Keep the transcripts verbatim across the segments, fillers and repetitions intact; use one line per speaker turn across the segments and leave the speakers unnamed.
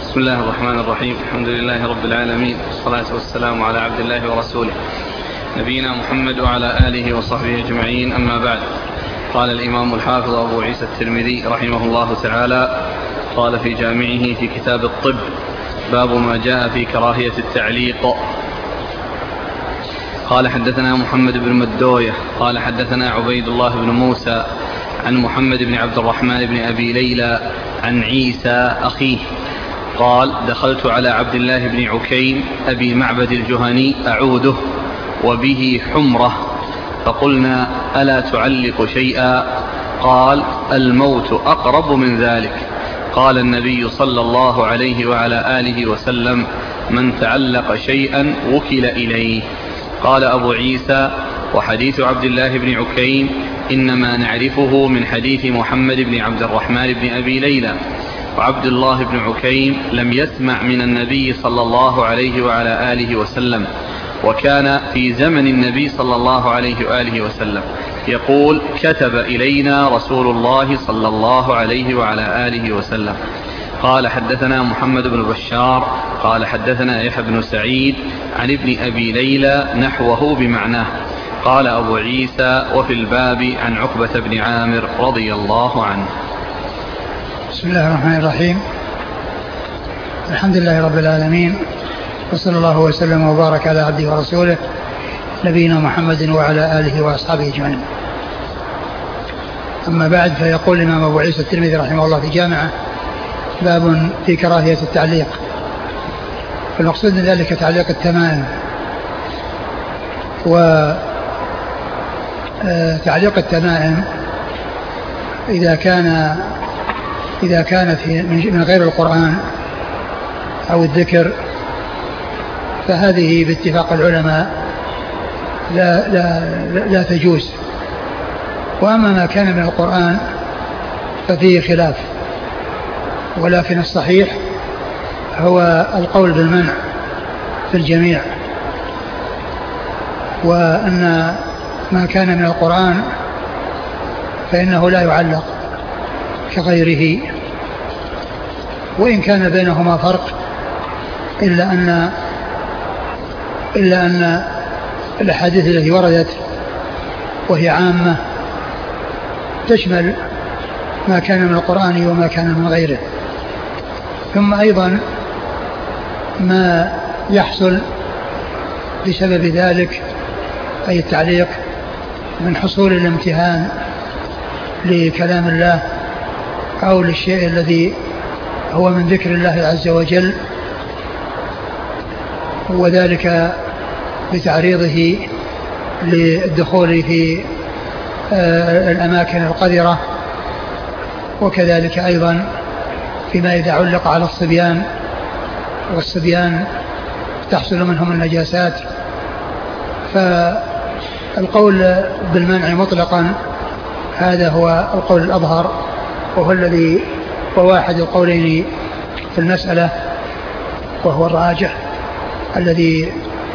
بسم الله الرحمن الرحيم. الحمد لله رب العالمين، والصلاة والسلام على عبد الله ورسوله نبينا محمد وعلى آله وصحبه أجمعين، أما بعد. قال الإمام الحافظ أبو عيسى الترمذي رحمه الله تعالى قال في جامعه في كتاب الطب: باب ما جاء في كراهية التعليق. قال حدثنا محمد بن مدوية قال حدثنا عبيد الله بن موسى عن محمد بن عبد الرحمن بن أبي ليلى عن عيسى أخيه قال: دخلت على عبد الله بن عكيم أبي معبد الجهني أعوده وبه حمرة، فقلنا: ألا تعلق شيئا؟ قال: الموت أقرب من ذلك. قال النبي صلى الله عليه وعلى آله وسلم: من تعلق شيئا وكل إليه. قال أبو عيسى: وحديث عبد الله بن عكيم إنما نعرفه من حديث محمد بن عبد الرحمن بن أبي ليلى، وعبد الله بن عكيم لم يسمع من النبي صلى الله عليه وعلى آله وسلم، وكان في زمن النبي صلى الله عليه وآله وسلم. يقول: كتب إلينا رسول الله صلى الله عليه وعلى آله وسلم. قال حدثنا محمد بن بشار قال حدثنا يحيى بن سعيد عن ابن أبي ليلى نحوه بمعناه. قال أبو عيسى: وفي الباب عن عقبة بن عامر رضي الله عنه.
بسم الله الرحمن الرحيم. الحمد لله رب العالمين، وصلى الله وسلم وبارك على عبده ورسوله نبينا محمد وعلى آله وأصحابه أجمعين. أما بعد، فيقول الإمام أبو عيسى الترمذي رحمه الله في جامعه: باب في كراهية التعليق. فالمقصود من ذلك تعليق التمائم. وتعليق التمائم إذا كان إذا كانت من غير القرآن أو الذكر فهذه باتفاق العلماء لا, لا, لا تجوز. وأما ما كان من القرآن ففيه خلاف، ولكن الصحيح هو القول بالمنع في الجميع، وأن ما كان من القرآن فإنه لا يعلق كغيره، وإن كان بينهما فرق، إلا أن إلا أن الأحاديث التي وردت وهي عامة تشمل ما كان من القرآن وما كان من غيره. ثم أيضا ما يحصل بسبب ذلك، أي التعليق، من حصول الامتهان لكلام الله أو للشيء الذي هو من ذكر الله عز وجل، وذلك بتعريضه للدخول في الأماكن القذرة، وكذلك أيضا فيما إذا علق على الصبيان، والصبيان تحصل منهم النجاسات. فالقول بالمنع مطلقا هذا هو القول الأظهر، وهو الذي وواحد القولين في المسألة، وهو الراجح الذي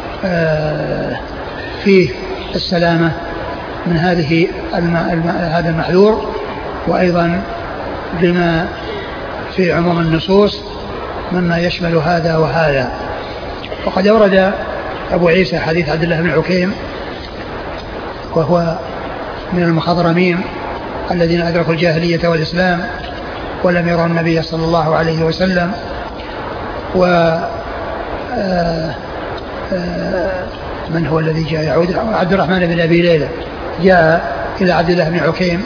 فيه السلامة من هذه هذا المحذور، وأيضا لما في عموم النصوص مما يشمل هذا وهذا. وقد أورد أبو عيسى حديث عبد الله بن عكيم، وهو من المخضرمين الذين أدركوا الجاهلية والإسلام ولم يروا النبي صلى الله عليه وسلم. و من هو الذي جاء يعود؟ عبد الرحمن بن أبي ليلى جاء إلى عبد الله بن عكيم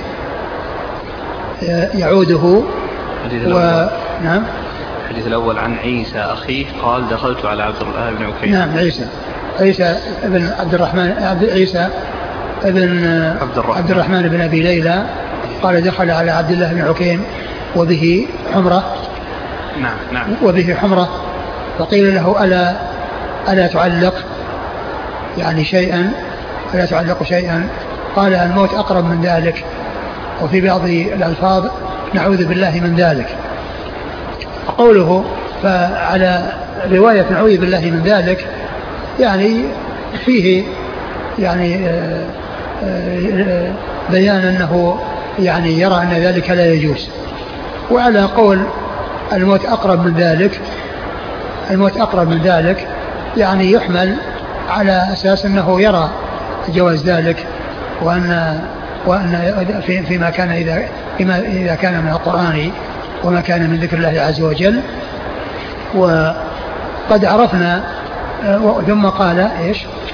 يعوده. و... نعم.
الحديث الأول عن عيسى أخيه قال: دخلت على عبد الله بن عكيم.
نعم، عيسى عيسى ابن عبد الرحمن عبد عيسى ابن عبد الرحمن, عبد الرحمن بن أبي ليلى قال: دخل على عبد الله بن عكيم وبه حمرة.
نعم نعم.
وبه حمرة، فقيل له: ألا ألا تعلق يعني شيئا ألا تعلق شيئا؟ قال: الموت أقرب من ذلك. وفي بعض الألفاظ: نعوذ بالله من ذلك. قوله فعلى رواية نعوذ بالله من ذلك يعني فيه يعني بيان أنه يعني يرى أن ذلك لا يجوز. وعلى قول الموت أقرب من ذلك الموت أقرب من ذلك يعني يحمل على أساس أنه يرى جواز ذلك، وأن وأن في فيما كان إذا فيما إذا كان من القرآن وما كان من ذكر الله عز وجل. وقد عرفنا. ثم قال إيش؟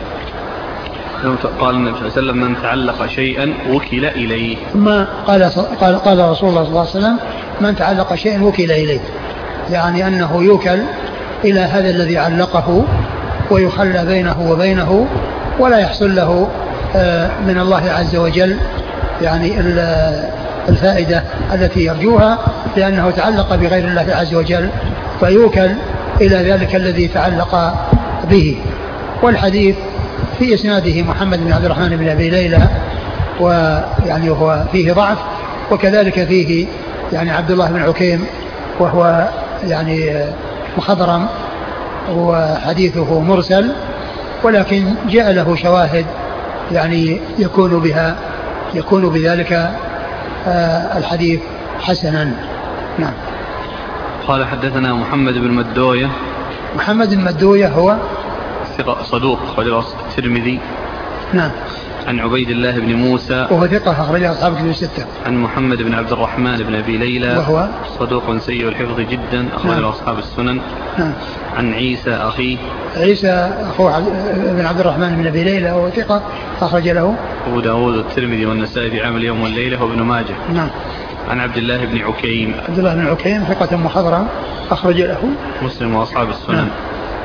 قال النبي صلى الله عليه وسلم: من تعلق شيئا وكل إليه.
ثم قال قال قال رسول الله صلى الله عليه وسلم: من تعلق شيئا وكل إليه، يعني أنه يوكل إلى هذا الذي علقه ويخلى بينه وبينه، ولا يحصل له من الله عز وجل يعني الفائدة التي يرجوها، لأنه تعلق بغير الله عز وجل، فيوكل إلى ذلك الذي تعلق به. والحديث في إسناده محمد بن عبد الرحمن بن أبي ليلى، ويعني هو فيه ضعف، وكذلك فيه يعني عبد الله بن عكيم وهو يعني مخضرم وحديثه مرسل، ولكن جاء له شواهد يعني يكون بها يكون بذلك الحديث حسنا. نعم.
قال: حدثنا محمد بن مدوية.
محمد بن مدوية هو
صدوق أخرجه الترمذي.
نعم.
عن عبيد الله بن موسى
وهو ثقة أخرجه أصحاب الكتب الستة.
عن محمد بن عبد الرحمن بن أبي ليلى
وهو
صدوق سيء الحفظ جدا أخرجه نعم. أصحاب السنن.
نعم.
عن عيسى أخيه
عيسى أخوه بن عبد الرحمن بن أبي ليلى وهو ثقة أخرج له
أبو داود والترمذي والنسائي في عمل يوم والليلة وابن ماجه.
نعم.
عن عبد الله بن عكيم.
عبد الله بن عكيم ثقة مخضرم أخرج له
مسلم وأصحاب السنن. نعم.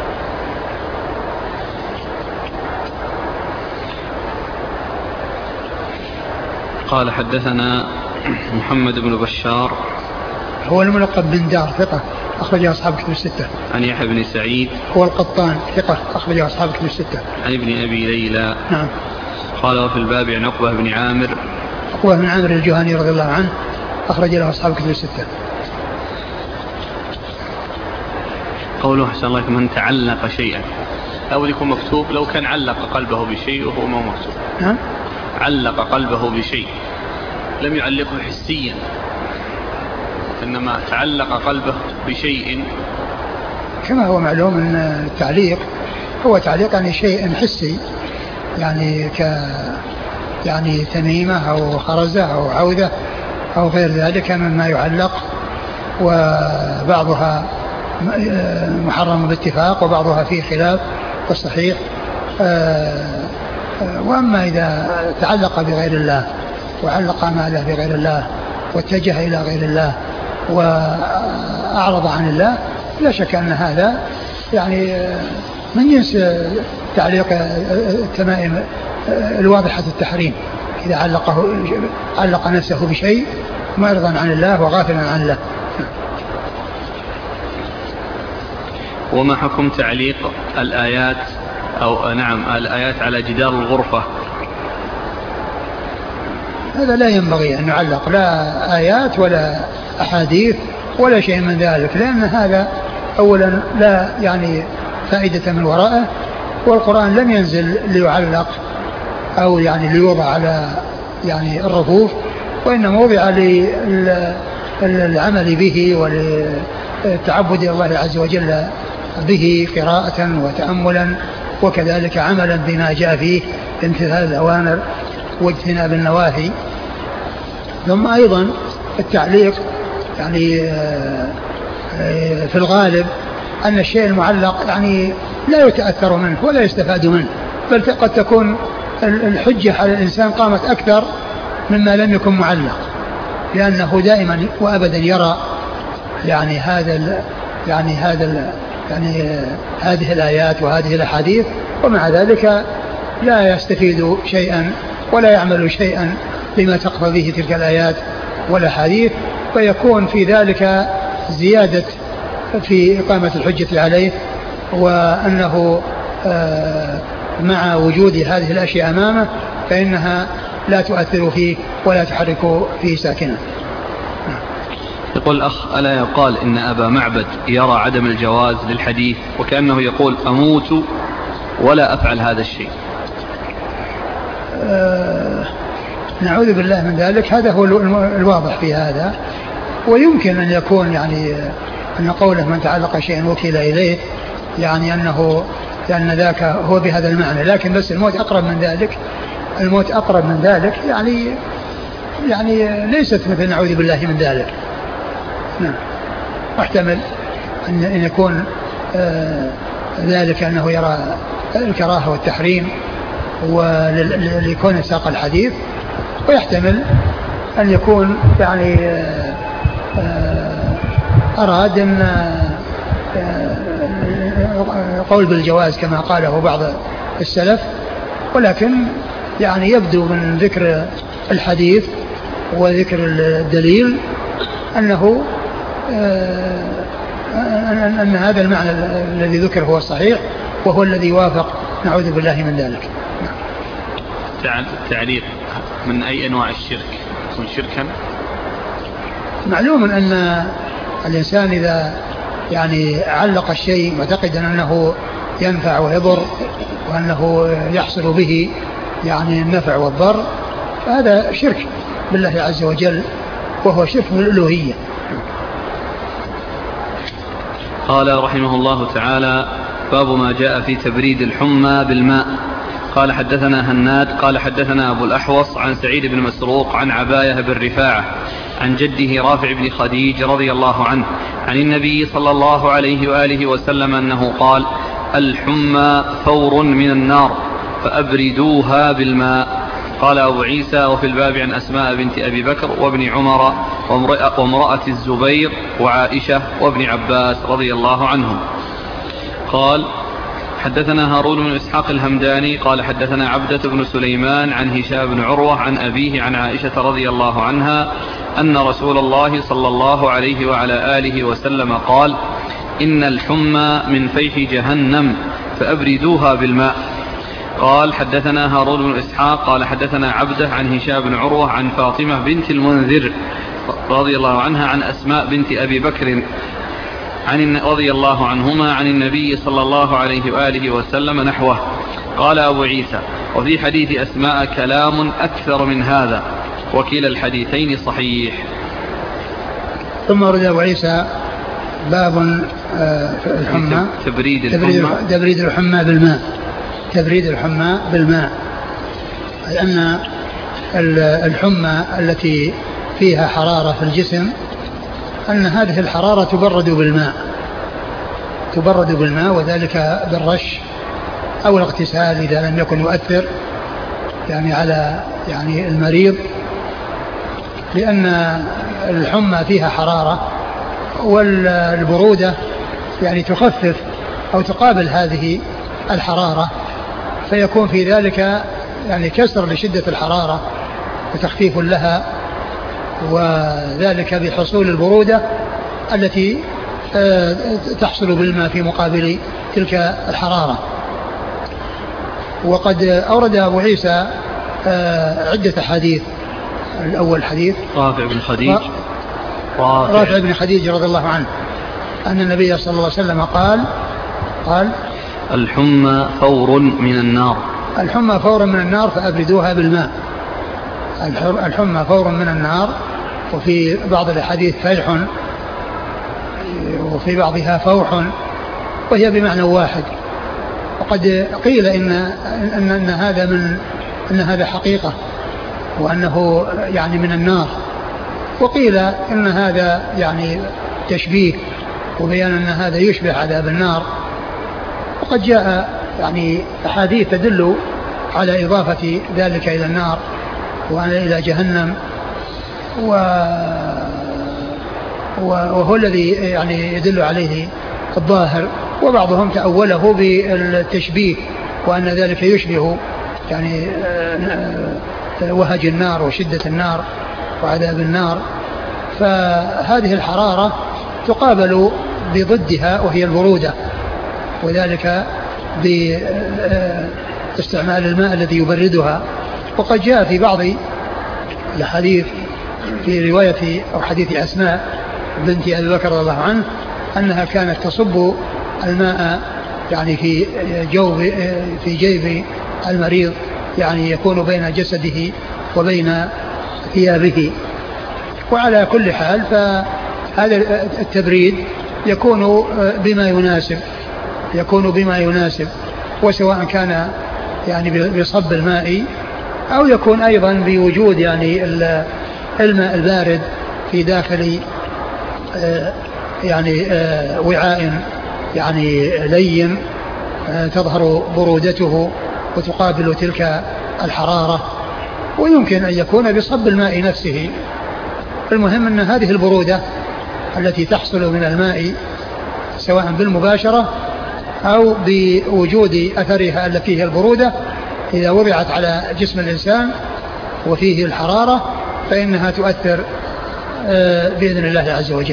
قال: حدثنا محمد بن بشار
هو الملقب بن دار ثقة أخرجه أصحاب الكتب الستة.
عن يحيى بن سعيد
هو القطان ثقة أخرجه أصحاب الكتب الستة.
عن ابن أبي ليلى.
نعم.
قال: وفي الباب عن عقبة بن عامر.
عقبة بن عامر الجهني رضي الله عنه أخرج له أصحاب الكتب الستة.
قوله حسن الله: من تعلق شيئا، أو يكون مكتوب لو كان علق قلبه بشيء وهو ما مكتوب.
نعم.
علق قلبه بشيء لم يعلقه حسيا، إنما تعلق قلبه بشيء.
كما هو معلوم أن التعليق هو تعليق يعني شيء حسي، يعني ك يعني تميمة أو خرزة أو عودة أو غير ذلك مما يعلق، وبعضها محرم باتفاق وبعضها فيه خلاف والصحيح. وأما إذا تعلق بغير الله وعلق ماله بغير الله واتجه إلى غير الله وأعرض عن الله، لا شك أن هذا يعني من جنس تعليق التمائم الواضحة التحريم، إذا علقه علق نفسه بشيء معرضا عن الله وغافلا عن الله.
وما حكم تعليق الآيات أو نعم الآيات على جدار الغرفة؟
هذا لا ينبغي أن نعلق لا آيات ولا أحاديث ولا شيء من ذلك، لأن هذا أولا لا يعني فائدة من ورائه، والقرآن لم ينزل ليعلق أو يعني ليوضع على يعني الرفوف، وإنما وضع للعمل به ولتعبد الله عز وجل به قراءة وتأملا، وكذلك عملا بما جاء فيه امتثال الأوامر واجتناب النواهي. ثم أيضا التعليق يعني في الغالب أن الشيء المعلق يعني لا يتأثر منه ولا يستفاد منه، بل قد تكون الحجة على الإنسان قامت أكثر مما لم يكن معلق، لأنه دائما وأبدا يرى يعني هذا يعني هذا يعني هذه الآيات وهذه الأحاديث، ومع ذلك لا يستفيد شيئا ولا يعمل شيئا لما تقتضيه به تلك الآيات والأحاديث، فيكون في ذلك زيادة في إقامة الحجة عليه، وأنه مع وجود هذه الأشياء أمامه فإنها لا تؤثر فيه ولا تحرك فيه ساكنا.
يقول الأخ: ألا يقال إن أبا معبد يرى عدم الجواز للحديث، وكأنه يقول أموت ولا أفعل هذا الشيء؟
أه نعوذ بالله من ذلك، هذا هو الواضح في هذا، ويمكن أن يكون يعني أن قوله من تعلق شيئا وكل إليه يعني أنه لأن ذاك هو بهذا المعنى، لكن بس الموت أقرب من ذلك، الموت أقرب من ذلك يعني يعني ليست مثل نعوذ بالله من ذلك. نعم. واحتمل أن يكون آه ذلك أنه يرى الكراهة والتحريم ولكون ساق الحديث، ويحتمل أن يكون يعني آه آه أراد أن آه قول بالجواز كما قاله بعض السلف، ولكن يعني يبدو من ذكر الحديث وذكر الدليل أنه أن هذا المعنى الذي ذكر هو الصحيح وهو الذي يوافق نعوذ بالله من ذلك.
تعليق من أي أنواع الشرك يكون شركا؟
معلوم أن الإنسان إذا يعني علق الشيء معتقدا أنه ينفع ويضر وأنه يحصل به يعني النفع والضر، فهذا شرك بالله عز وجل وهو شرك من الألوهية.
قال رحمه الله تعالى: باب ما جاء في تبريد الحمى بالماء. قال حدثنا هناد قال حدثنا أبو الأحوص عن سعيد بن مسروق عن عباية بن رفاعة عن جده رافع بن خديج رضي الله عنه عن النبي صلى الله عليه وآله وسلم أنه قال: الحمى فور من النار فأبردوها بالماء. قال أبو عيسى: وفي الباب عن أسماء بنت أبي بكر وابن عمر وامرأة الزبير وعائشة وابن عباس رضي الله عنهم. قال حدثنا هارون بن إسحاق الهمداني قال حدثنا عبدة بن سليمان عن هشام بن عروة عن أبيه عن عائشة رضي الله عنها أن رسول الله صلى الله عليه وعلى آله وسلم قال: إن الحمى من فيح جهنم فأبردوها بالماء. قال حدثنا هارون بن إسحاق قال حدثنا عبده عن هشام بن عروة عن فاطمة بنت المنذر رضي الله عنها عن أسماء بنت أبي بكر عن رضي الله عنهما عن النبي صلى الله عليه وآله وسلم نحوه. قال أبو عيسى: وفي حديث أسماء كلام أكثر من هذا، وكلا الحديثين صحيح.
ثم رد أبو عيسى باب الحمى
تبريد الحمى
تبريد الحمى بالماء تبريد الحمى بالماء لأن الحمى التي فيها حرارة في الجسم أن هذه الحرارة تبرد بالماء تبرد بالماء وذلك بالرش أو الاغتسال إذا لم يكن يؤثر يعني على يعني المريض، لأن الحمى فيها حرارة والبرودة يعني تخفف أو تقابل هذه الحرارة، فيكون في ذلك يعني كسر لشدة الحرارة وتخفيف لها، وذلك بحصول البرودة التي تحصل بالماء في مقابل تلك الحرارة. وقد أورد أبو عيسى عدة حديث. الأول حديث
رافع بن خديج
رافع, رافع بن خديج رضي الله عنه أن النبي صلى الله عليه وسلم قال قال
الحمى فور من النار
الحمى فور من النار فأبردوها بالماء. الحمى فور من النار، وفي بعض الحديث فيح وفي بعضها فوح، وهي بمعنى واحد. وقد قيل إن, إن, إن هذا من إن هذا حقيقة وأنه يعني من النار، وقيل إن هذا يعني تشبيه وبيان أن هذا يشبه عذاب النار. وقد جاء يعني أحاديث تدل على إضافة ذلك إلى النار وإلى جهنم، وهو الذي يعني يدل عليه الظاهر. وبعضهم تأوله بالتشبيه وأن ذلك يشبه يعني وهج النار وشدة النار وعذاب النار. فهذه الحرارة تقابل بضدها وهي البرودة، وذلك باستعمال الماء الذي يبردها. وقد جاء في بعض الحديث في رواية أو حديث أسماء بنت أبي بكر رضي الله عنه أنها كانت تصب الماء يعني في جوب في جيب المريض، يعني يكون بين جسده وبين ثيابه. وعلى كل حال فهذا التبريد يكون بما يناسب يكون بما يناسب وسواء كان يعني بصب الماء أو يكون أيضا بوجود يعني الماء البارد في داخل يعني وعاء يعني لين تظهر برودته وتقابل تلك الحرارة، ويمكن أن يكون بصب الماء نفسه. المهم أن هذه البرودة التي تحصل من الماء سواء بالمباشرة أو بوجود أثرها التي فيه البرودة إذا وضعت على جسم الإنسان وفيه الحرارة فإنها تؤثر بإذن الله عز وجل.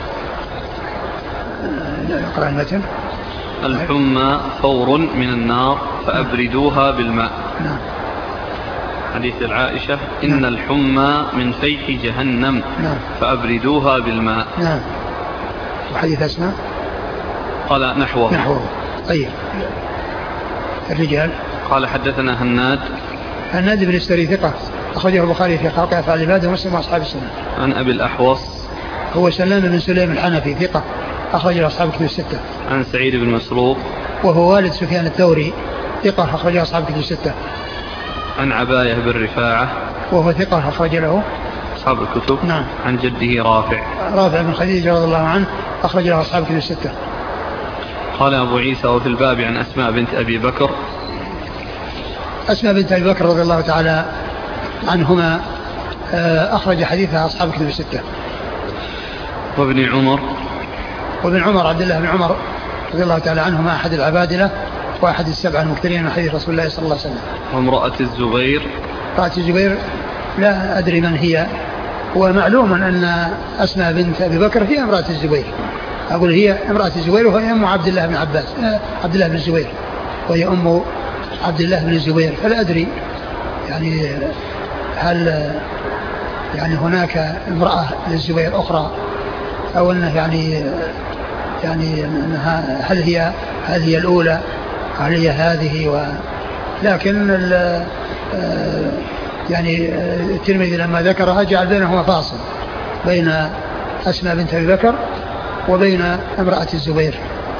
نقرأ المتن.
الحمى فور من النار فأبردوها بالماء.
نعم.
حديث العائشة إن الحمى من فيح جهنم.
نعم.
فأبردوها بالماء.
نعم. وحديث أسماء
قال نحوه.
نحوه. طيب. الرجال.
قال حدثنا هناد
هناد بن السري ثقة أخرجه البخاري في خلق أفعال العباد ومسلم وأصحاب السنة.
عن أبي الأحوص
هو سلام بن سليم الحنفي ثقة أخرج أصحاب كتب الستة.
عن سعيد بن مسروق
وهو والد سفيان الثوري ثقة أخرج أصحاب كتب الستة.
عن عباية بن رفاعة
وهو ثقة أخرج له
أصحاب الكتب.
نعم.
عن جده رافع
رافع بن خديج رضي الله عنه أخرج له أصحاب كتب الستة.
قال أبو عيسى وفي الباب عن أسماء بنت أبي بكر.
أسماء بنت أبي بكر رضي الله تعالى عنهما أخرج حديثها أصحاب كتب الستة.
وابن عمر.
وابن عمر عبد الله بن عمر رضي الله تعالى عنهما أحد العبادلة وأحد السبعة المكثرين من حديث رسول الله صلى الله عليه وسلم.
وامرأة الزبير.
امرأة الزبير لا أدري من هي، ومعلوم أن أسماء بنت أبي بكر هي امرأة الزبير، أقول هي امرأة الزبير وهي أم عبد الله بن عباس عبد الله بن الزبير وهي أم عبد الله بن الزبير، فلا أدري يعني هل يعني هناك امرأة للزبير أخرى أو أنه يعني يعني أنها هل هي هل هي الأولى هل هي هذه و لكن يعني الترمذي لما ذكرها جعل بينهما فاصل بين أسماء بنت أبي بكر وبين امرأة الزبير.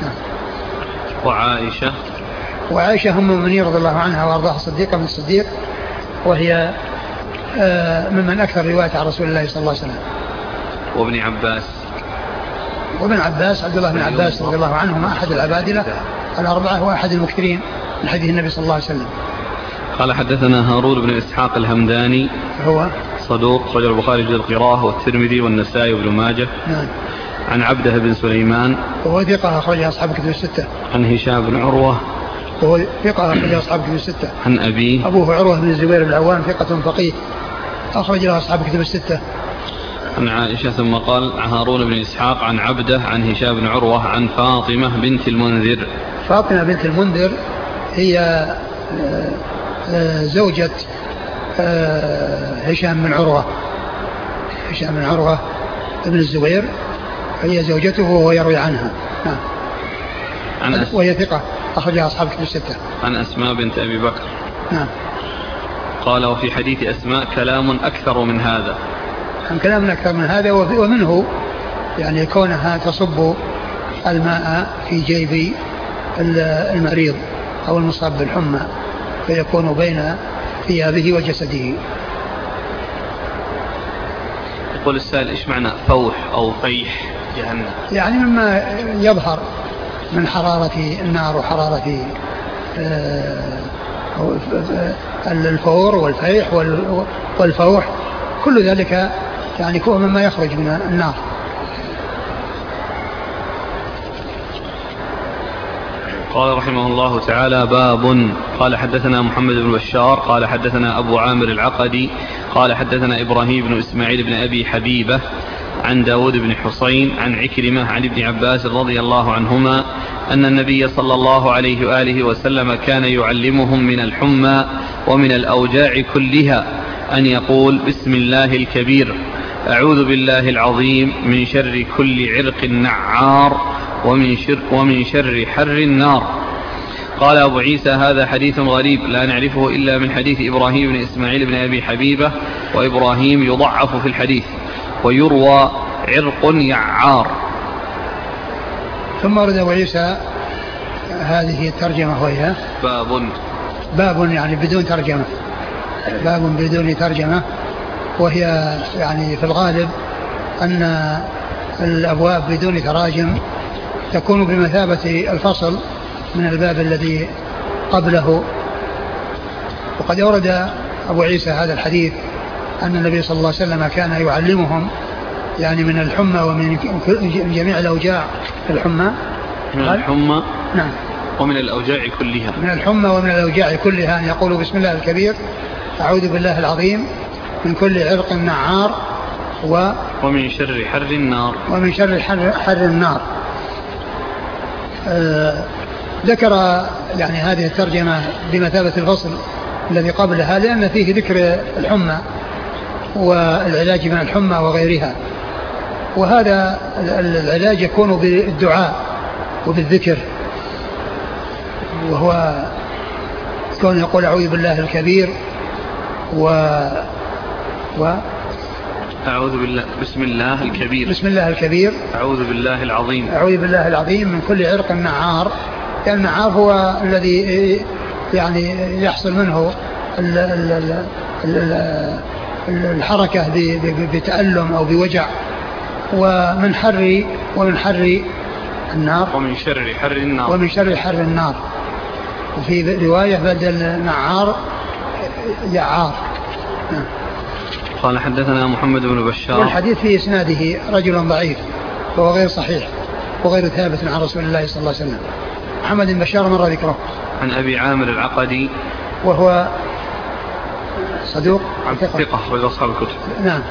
وعائشة.
وعائشة أم المؤمنين رضي الله عنها وأرضاها صديقة من الصديق، وهي ممن أكثر رواية عن رسول الله صلى الله عليه وسلم.
وابن عباس.
وابن عباس عبد الله بن عباس رضي الله عنهما أحد العبادلة الأربعة وأحد المكثرين من حديث النبي صلى الله عليه وسلم.
قال حدثنا هارون بن إسحاق الهمداني
هو
صدوق خرج البخاري في القراءة والترمذي والنسائي وابن ماجه.
نعم.
عن عبده بن سليمان
وهو ثقة أخرج أصحاب كتب الستة.
عن هشام بن عروة
وهو ثقة أخرج أصحاب كتب الستة.
عن أبيه
أبوه عروة بن الزبير بن العوام ثقة فقيه أخرج له أصحاب كتب الستة.
عن عائشة. ثم قال هارون بن إسحاق عن عبده عن هشام بن عروة عن فاطمة بنت المنذر.
فاطمة بنت المنذر هي زوجة هشام بن عروة هشام بن عروة ابن الزبير، هي زوجته وهو يروي عنها. نعم.
عن
وهي ثقة أخرجها أصحاب كتب الستة.
عن أسماء بنت أبي بكر.
نعم.
قال وفي حديث أسماء كلام أكثر من هذا.
عن كلام أكثر من هذا، ومنه يعني كونها تصب الماء في جيب المريض أو المصاب بالحمى فيكون بين ثيابه وجسده.
يقول السائل إيش معنى فوح أو فيح جهنم؟
يعني مما يظهر من حرارة النار وحرارة الفور والفيح والفوح، كل ذلك يعني هو مما يخرج من النار.
قال رحمه الله تعالى باب. قال حدثنا محمد بن بشار قال حدثنا أبو عامر العقدي قال حدثنا إبراهيم بن إسماعيل بن أبي حبيبة عن داود بن حسين عن عكرمة عن ابن عباس رضي الله عنهما أن النبي صلى الله عليه وآله وسلم كان يعلمهم من الحمى ومن الأوجاع كلها أن يقول بسم الله الكبير أعوذ بالله العظيم من شر كل عرق نعار ومن شر, ومن شر حر النار. قال أبو عيسى هذا حديث غريب لا نعرفه إلا من حديث إبراهيم بن إسماعيل بن أبي حبيبة، وإبراهيم يضعف في الحديث، ويروى عرق يعار.
ثم ورد أبو عيسى هذه الترجمة وهي
باب
باب يعني بدون ترجمة باب بدون ترجمة وهي يعني في الغالب أن الأبواب بدون تراجم تكون بمثابة الفصل من الباب الذي قبله. وقد أورد أبو عيسى هذا الحديث أن النبي صلى الله عليه وسلم كان يعلمهم يعني من الحمى ومن جميع الأوجاع الحمى
من الحمى
نعم
ومن الأوجاع كلها
من الحمى ومن الأوجاع كلها أن يقولوا بسم الله الكبير أعوذ بالله العظيم من كل عرق نعار و
ومن شر حر النار
ومن شر حر, حر النار. آه ذكر يعني هذه الترجمة بمثابة الفصل الذي قبلها لأن فيه ذكر الحمى والعلاج من الحمى وغيرها. وهذا العلاج يكون بالدعاء وبالذكر وهو كون يقول أعوذ بالله الكبير و و
أعوذ بالله بسم الله الكبير
بسم الله الكبير
أعوذ بالله العظيم
أعوذ بالله العظيم من كل عرق نعار. يعني النعار هو الذي يعني يحصل منه ال ال ال الحركة بتألم أو بوجع. ومن حر ومن حر النار
ومن شر حر النار
ومن شر حر النار. وفي رواية بدل نعار يعار.
قال حدثنا محمد بن بشار
والحديث في إسناده رجل ضعيف وهو غير صحيح وغير ثابت عن رسول الله صلى الله عليه وسلم. محمد بن بشار مر ذكره.
عن أبي عامر العقدي
وهو صدوق
ثقة وإلى أصحاب الكتب.
نعم.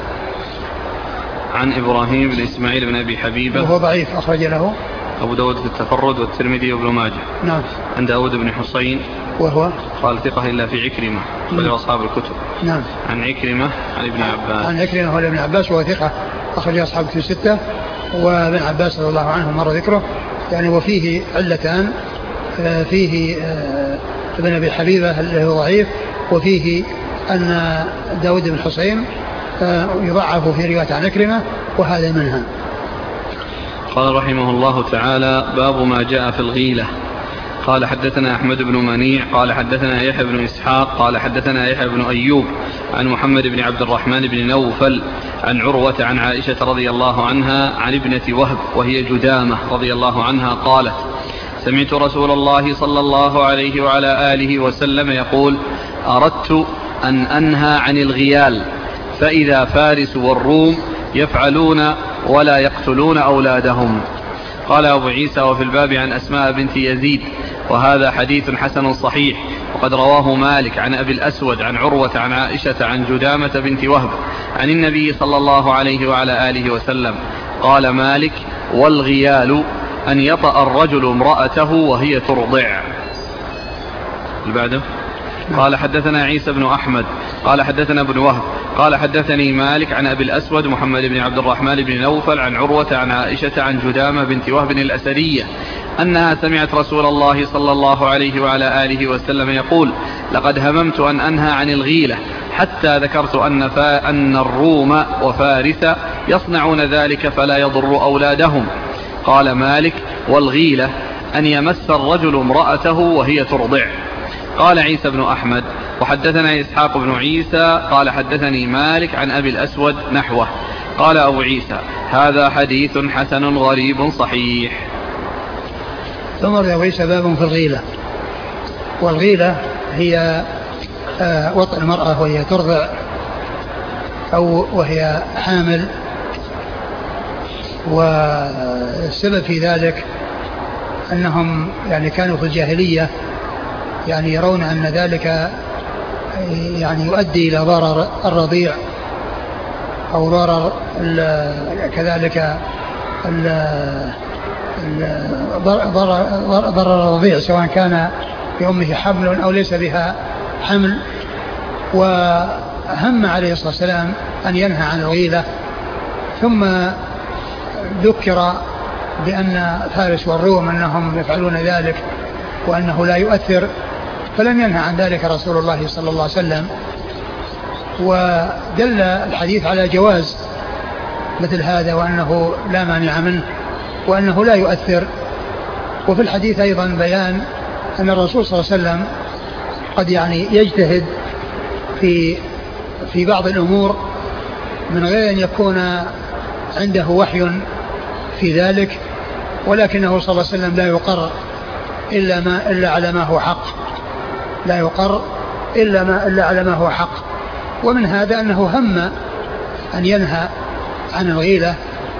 عن إبراهيم بن إسماعيل بن أبي حبيبة
وهو ضعيف أخرج له
أبو داود في التفرد والترمذي وابن ماجه.
نعم.
عن داود بن حسين
وهو
قال ثقة إلا في عكرمة وإلى أصحاب الكتب.
نعم.
عن عكرمة عن ابن عباس
عن عكرمة وابن عباس وهو ثقة أخرج أصحاب الكتب الستة. وابن عباس رضي الله عنه مر ذكره يعني. وفيه علتان فيه ابن أبي حبيبة اللي هو ضعيف وفيه أن داود بن حسين يضعف في رواية عن عكرمة وهذا منها.
قال رحمه الله تعالى باب ما جاء في الغيلة. قال حدثنا أحمد بن منيع قال حدثنا يحيى بن إسحاق قال حدثنا يحيى بن أيوب عن محمد بن عبد الرحمن بن نوفل عن عروة عن عائشة رضي الله عنها عن ابنة وهب وهي جدامة رضي الله عنها قالت سمعت رسول الله صلى الله عليه وعلى آله وسلم يقول أردت أن أنهى عن الغيال فإذا فارس والروم يفعلون ولا يقتلون أولادهم. قال أبو عيسى وفي الباب عن أسماء بنت يزيد وهذا حديث حسن صحيح وقد رواه مالك عن أبي الأسود عن عروة عن عائشة عن جدامة بنت وهب عن النبي صلى الله عليه وعلى آله وسلم. قال مالك والغيال أن يطأ الرجل امرأته وهي ترضع. البعده قال حدثنا عيسى بن أحمد قال حدثنا ابن وهب قال حدثني مالك عن أبي الأسود محمد بن عبد الرحمن بن نوفل عن عروة عن عائشة عن جدامة بنت وهب الأسدية أنها سمعت رسول الله صلى الله عليه وعلى آله وسلم يقول لقد هممت أن أنهى عن الغيلة حتى ذكرت أن, فا أن الروم وفارس يصنعون ذلك فلا يضر أولادهم. قال مالك والغيلة أن يمس الرجل امرأته وهي ترضع. قال عيسى بن أحمد وحدثنا إسحاق بن عيسى قال حدثني مالك عن أبي الأسود نحوه. قال أبو عيسى هذا حديث حسن غريب صحيح.
ثم أبو عيسى باب في الغيلة. والغيلة هي وطئ المرأة وهي ترضع أو وهي حامل. والسبب في ذلك أنهم يعني كانوا في الجاهلية يعني يرون أن ذلك يعني يؤدي إلى ضرر الرضيع أو ضرر كذلك ضرر الرضيع سواء كان بأمه حمل أو ليس بها حمل. وهم عليه الصلاة والسلام أن ينهى عن الغيلة ثم ذكر بأن فارس والروم أنهم يفعلون ذلك وأنه لا يؤثر فلم ينهى عن ذلك رسول الله صلى الله عليه وسلم. ودل الحديث على جواز مثل هذا وأنه لا مانع منه وأنه لا يؤثر وفي الحديث أيضا بيان أن الرسول صلى الله عليه وسلم قد يعني يجتهد في في بعض الأمور من غير أن يكون عنده وحي في ذلك، ولكنه صلى الله عليه وسلم لا يقر إلا ما إلا على ما هو حق، لا يقر إلا ما إلا على ما هو حق. ومن هذا أنه هم أن ينهى عن الغيلة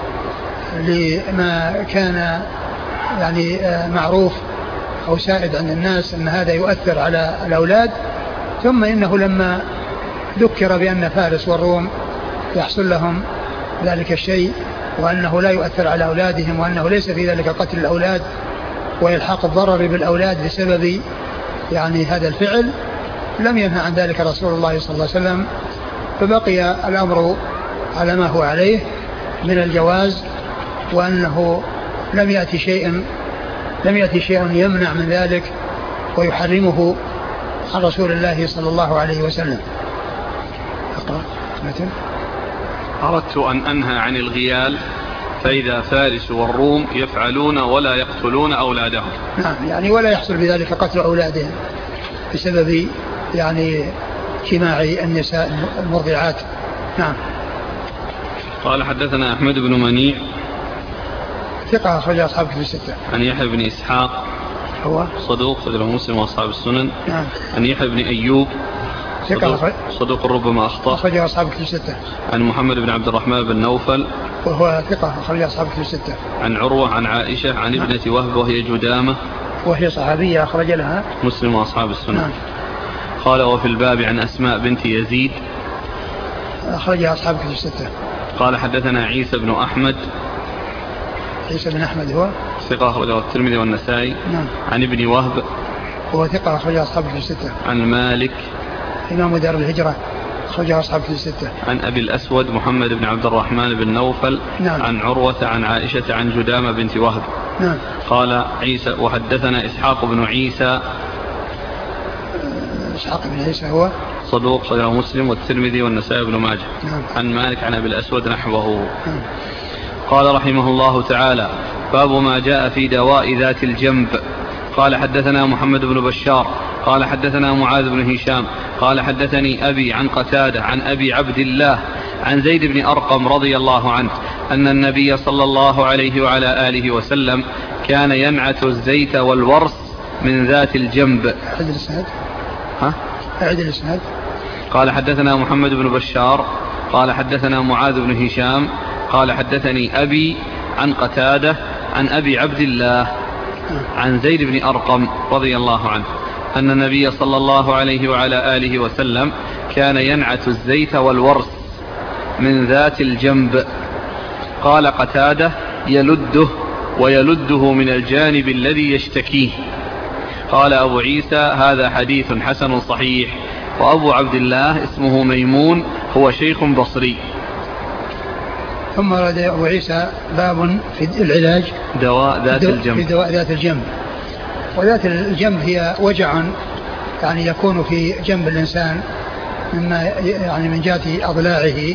لما كان يعني معروف أو سائد عند الناس أن هذا يؤثر على الأولاد، ثم إنه لما ذكر بأن فارس والروم يحصل لهم ذلك الشيء وأنه لا يؤثر على أولادهم وأنه ليس في ذلك قتل الأولاد وإلحاق الضرر بالأولاد بسبب يعني هذا الفعل، لم ينهى عن ذلك رسول الله صلى الله عليه وسلم، فبقي الأمر على ما هو عليه من الجواز، وأنه لم يأتي شيء لم يأتي شيء يمنع من ذلك ويحرمه عن رسول الله صلى الله عليه وسلم. أقرأ مثل
أردت أن أنهى عن الغيال فإذا فارس والروم يفعلون ولا يقتلون أولادهم.
نعم، يعني ولا يحصل بذلك قتل أولادهم بسبب يعني جماع النساء المرضعات. نعم.
قال حدثنا أحمد بن منيع
ثقة أخرج أصحاب كتب الستة.
عن يحيى بن إسحاق
هو
صدوق أخرجه مسلم وأصحاب السنن.
نعم.
عن يحيى بن أيوب صدوق, صدوق ربما أخطأ
أخرجه أصحاب كتب الستة.
عن محمد بن عبد الرحمن بن نوفل
وهو ثقة أخرج أصحاب كتب الستة.
عن عروة عن عائشة عن
نعم.
ابنة وهب وهي جدامة
وهي صحابية أخرج لها
مسلم وأصحاب السنن.
نعم.
قال وفي الباب عن أسماء بنت يزيد
أخرجها أصحاب كتب الستة.
قال حدثنا عيسى بن أحمد
عيسى بن أحمد هو
ثقة أخرجه الترمذي والنسائي.
نعم.
عن ابن وهب
هو ثقة أخرجه أصحاب كتب الستة.
عن مالك
إمام دار الهجرة أخرجه أصحاب كتب الستة.
عن أبي الأسود محمد بن عبد الرحمن بن نوفل.
نعم.
عن عروة عن عائشة عن جدامة بنت وهب.
نعم.
قال عيسى وحدثنا إسحاق بن عيسى
إسحاق بن عيسى هو
صدوق صدره مسلم والترمذي والنسائي بن ماجه.
نعم.
عن مالك عن أبي الأسود نحوه.
نعم.
قال رحمه الله تعالى باب ما جاء في دواء ذات الجنب. قال حدثنا محمد بن بشار قال حدثنا معاذ بن هشام قال حدثني أبي عن قتادة عن أبي عبد الله عن زيد بن أرقم رضي الله عنه أن النبي صلى الله عليه وعلى آله وسلم كان ينعت الزيت والورس من ذات الجنب.
أعد الإسناد.
ها؟
أعد الإسناد.
قال حدثنا محمد بن بشار قال حدثنا معاذ بن هشام قال حدثني أبي عن قتادة عن أبي عبد الله عن زيد بن أرقم رضي الله عنه أن النبي صلى الله عليه وعلى آله وسلم كان ينعت الزيت والورس من ذات الجنب. قال قتادة يلده ويلده من الجانب الذي يشتكيه. قال أبو عيسى هذا حديث حسن صحيح. وأبو عبد الله اسمه ميمون هو شيخ بصري.
ثم ورد أبو عيسى باب في العلاج
دواء ذات الجنب.
في دواء ذات الجنب. وذات الجنب هي وجع يعني يكون في جنب الإنسان مما يعني من جهة أضلاعه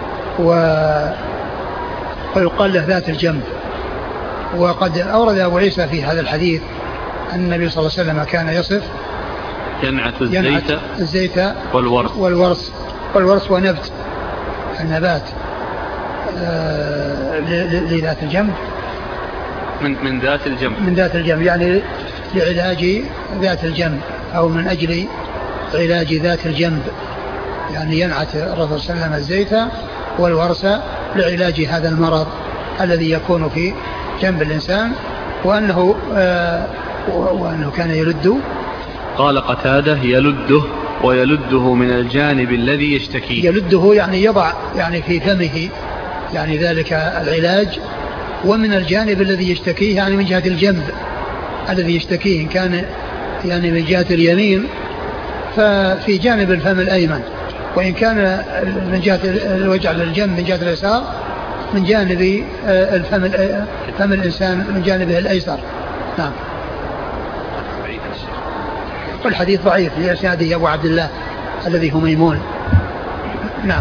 ويقال له ذات الجنب. وقد أورد أبو عيسى في هذا الحديث أن النبي صلى الله عليه وسلم كان يصف
ينعت الزيت,
الزيت
والورس
والورس والورس ونبت النبات آه لذات الجنب
من من ذات الجنب
من ذات الجنب يعني لعلاج ذات الجنب أو من أجل علاج ذات الجنب، يعني ينعت الرسول صلى الله عليه وسلم الزيت والورس لعلاج هذا المرض الذي يكون في جنب الإنسان، وأنه آه وأنه كان يلد.
قال قتادة يلده ويلده من الجانب الذي يشتكيه.
يلده يعني يضع يعني في فمه يعني ذلك العلاج، ومن الجانب الذي يشتكيه يعني من جهة الجنب الذي يشتكيه، إن كان يعني من جهة اليمين ففي جانب الفم الأيمن، وإن كان من جهة الوجع للجنب من جهة اليسار من جانب الفم فم الإنسان من جانبه الأيسر. نعم. والحديث ضعيف لإسناده أبو عبد الله الذي هو ميمون. نعم.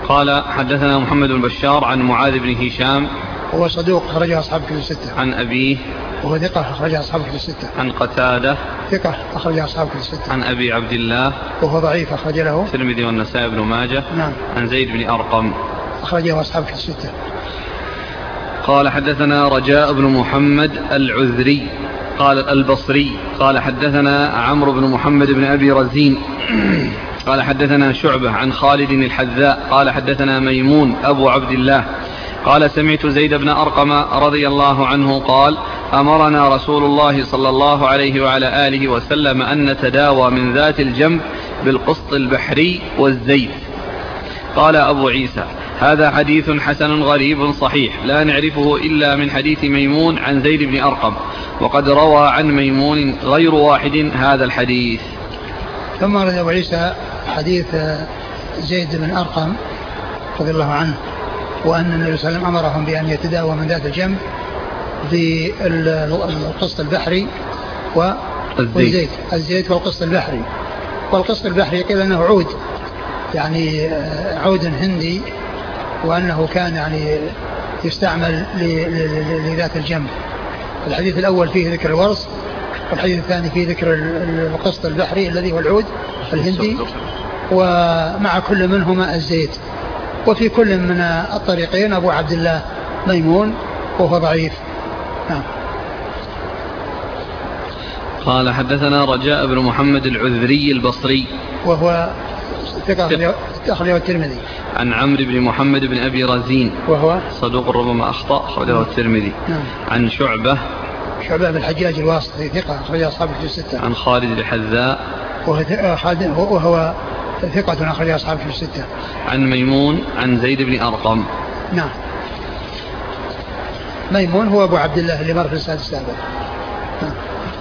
قال حدثنا محمد بن بشار عن معاذ بن هشام
هو صدوق أخرجه أصحاب كتب الستة.
عن أبيه
وهو ثقة أخرجه أصحاب كتب الستة.
عن قتادة
ثقة أخرجه أصحاب كتب الستة.
عن أبي عبد الله
وهو ضعيف أخرج له
الترمذي والنسائي بن ماجه.
نعم.
عن زيد بن أرقم
أخرجه أصحاب كتب الستة.
قال حدثنا رجاء بن محمد العذري قال البصري قال حدثنا عمرو بن محمد بن أبي رزين قال حدثنا شعبة عن خالد الحذاء قال حدثنا ميمون أبو عبد الله قال سمعت زيد بن أرقم رضي الله عنه قال أمرنا رسول الله صلى الله عليه وعلى آله وسلم أن نتداوى من ذات الجنب بالقسط البحري والزيت. قال أبو عيسى هذا حديث حسن غريب صحيح لا نعرفه إلا من حديث ميمون عن زيد بن أرقم وقد روى عن ميمون غير واحد هذا الحديث.
ثم رد أبو عيسى حديث زيد بن أرقم رضي الله عنه وأن النبي صلى الله عليه وسلم أمرهم بأن يتداوى من ذات الجنب بالقسط البحري والزيت الزيت والقسط البحري. والقسط البحري قيل أنه عود يعني عود هندي وأنه كان يعني يستعمل لذات الجنب. الحديث الأول فيه ذكر الورص والحديث الثاني فيه ذكر القسط البحري الذي هو العود الهندي ومع كل منهما الزيت. وفي كل من الطريقين أبو عبد الله ميمون وهو ضعيف. نعم.
قال حدثنا رجاء بن محمد العذري البصري
وهو ثقة أخرجه الترمذي.
عن عمرو بن محمد بن أبي رزين
وهو
صدوق ربما أخطأ أخرجه الترمذي.
نعم.
عن شعبة
شعبة بن الحجاج الواسطي ثقة أخرجه أصحاب الكتب الستة.
عن خالد الحذاء
وهو ثقة أخرجه أصحاب الكتب الستة.
عن ميمون عن زيد بن أرقم.
نعم. ميمون هو أبو عبد الله اللي مر في السادس السابق. نعم.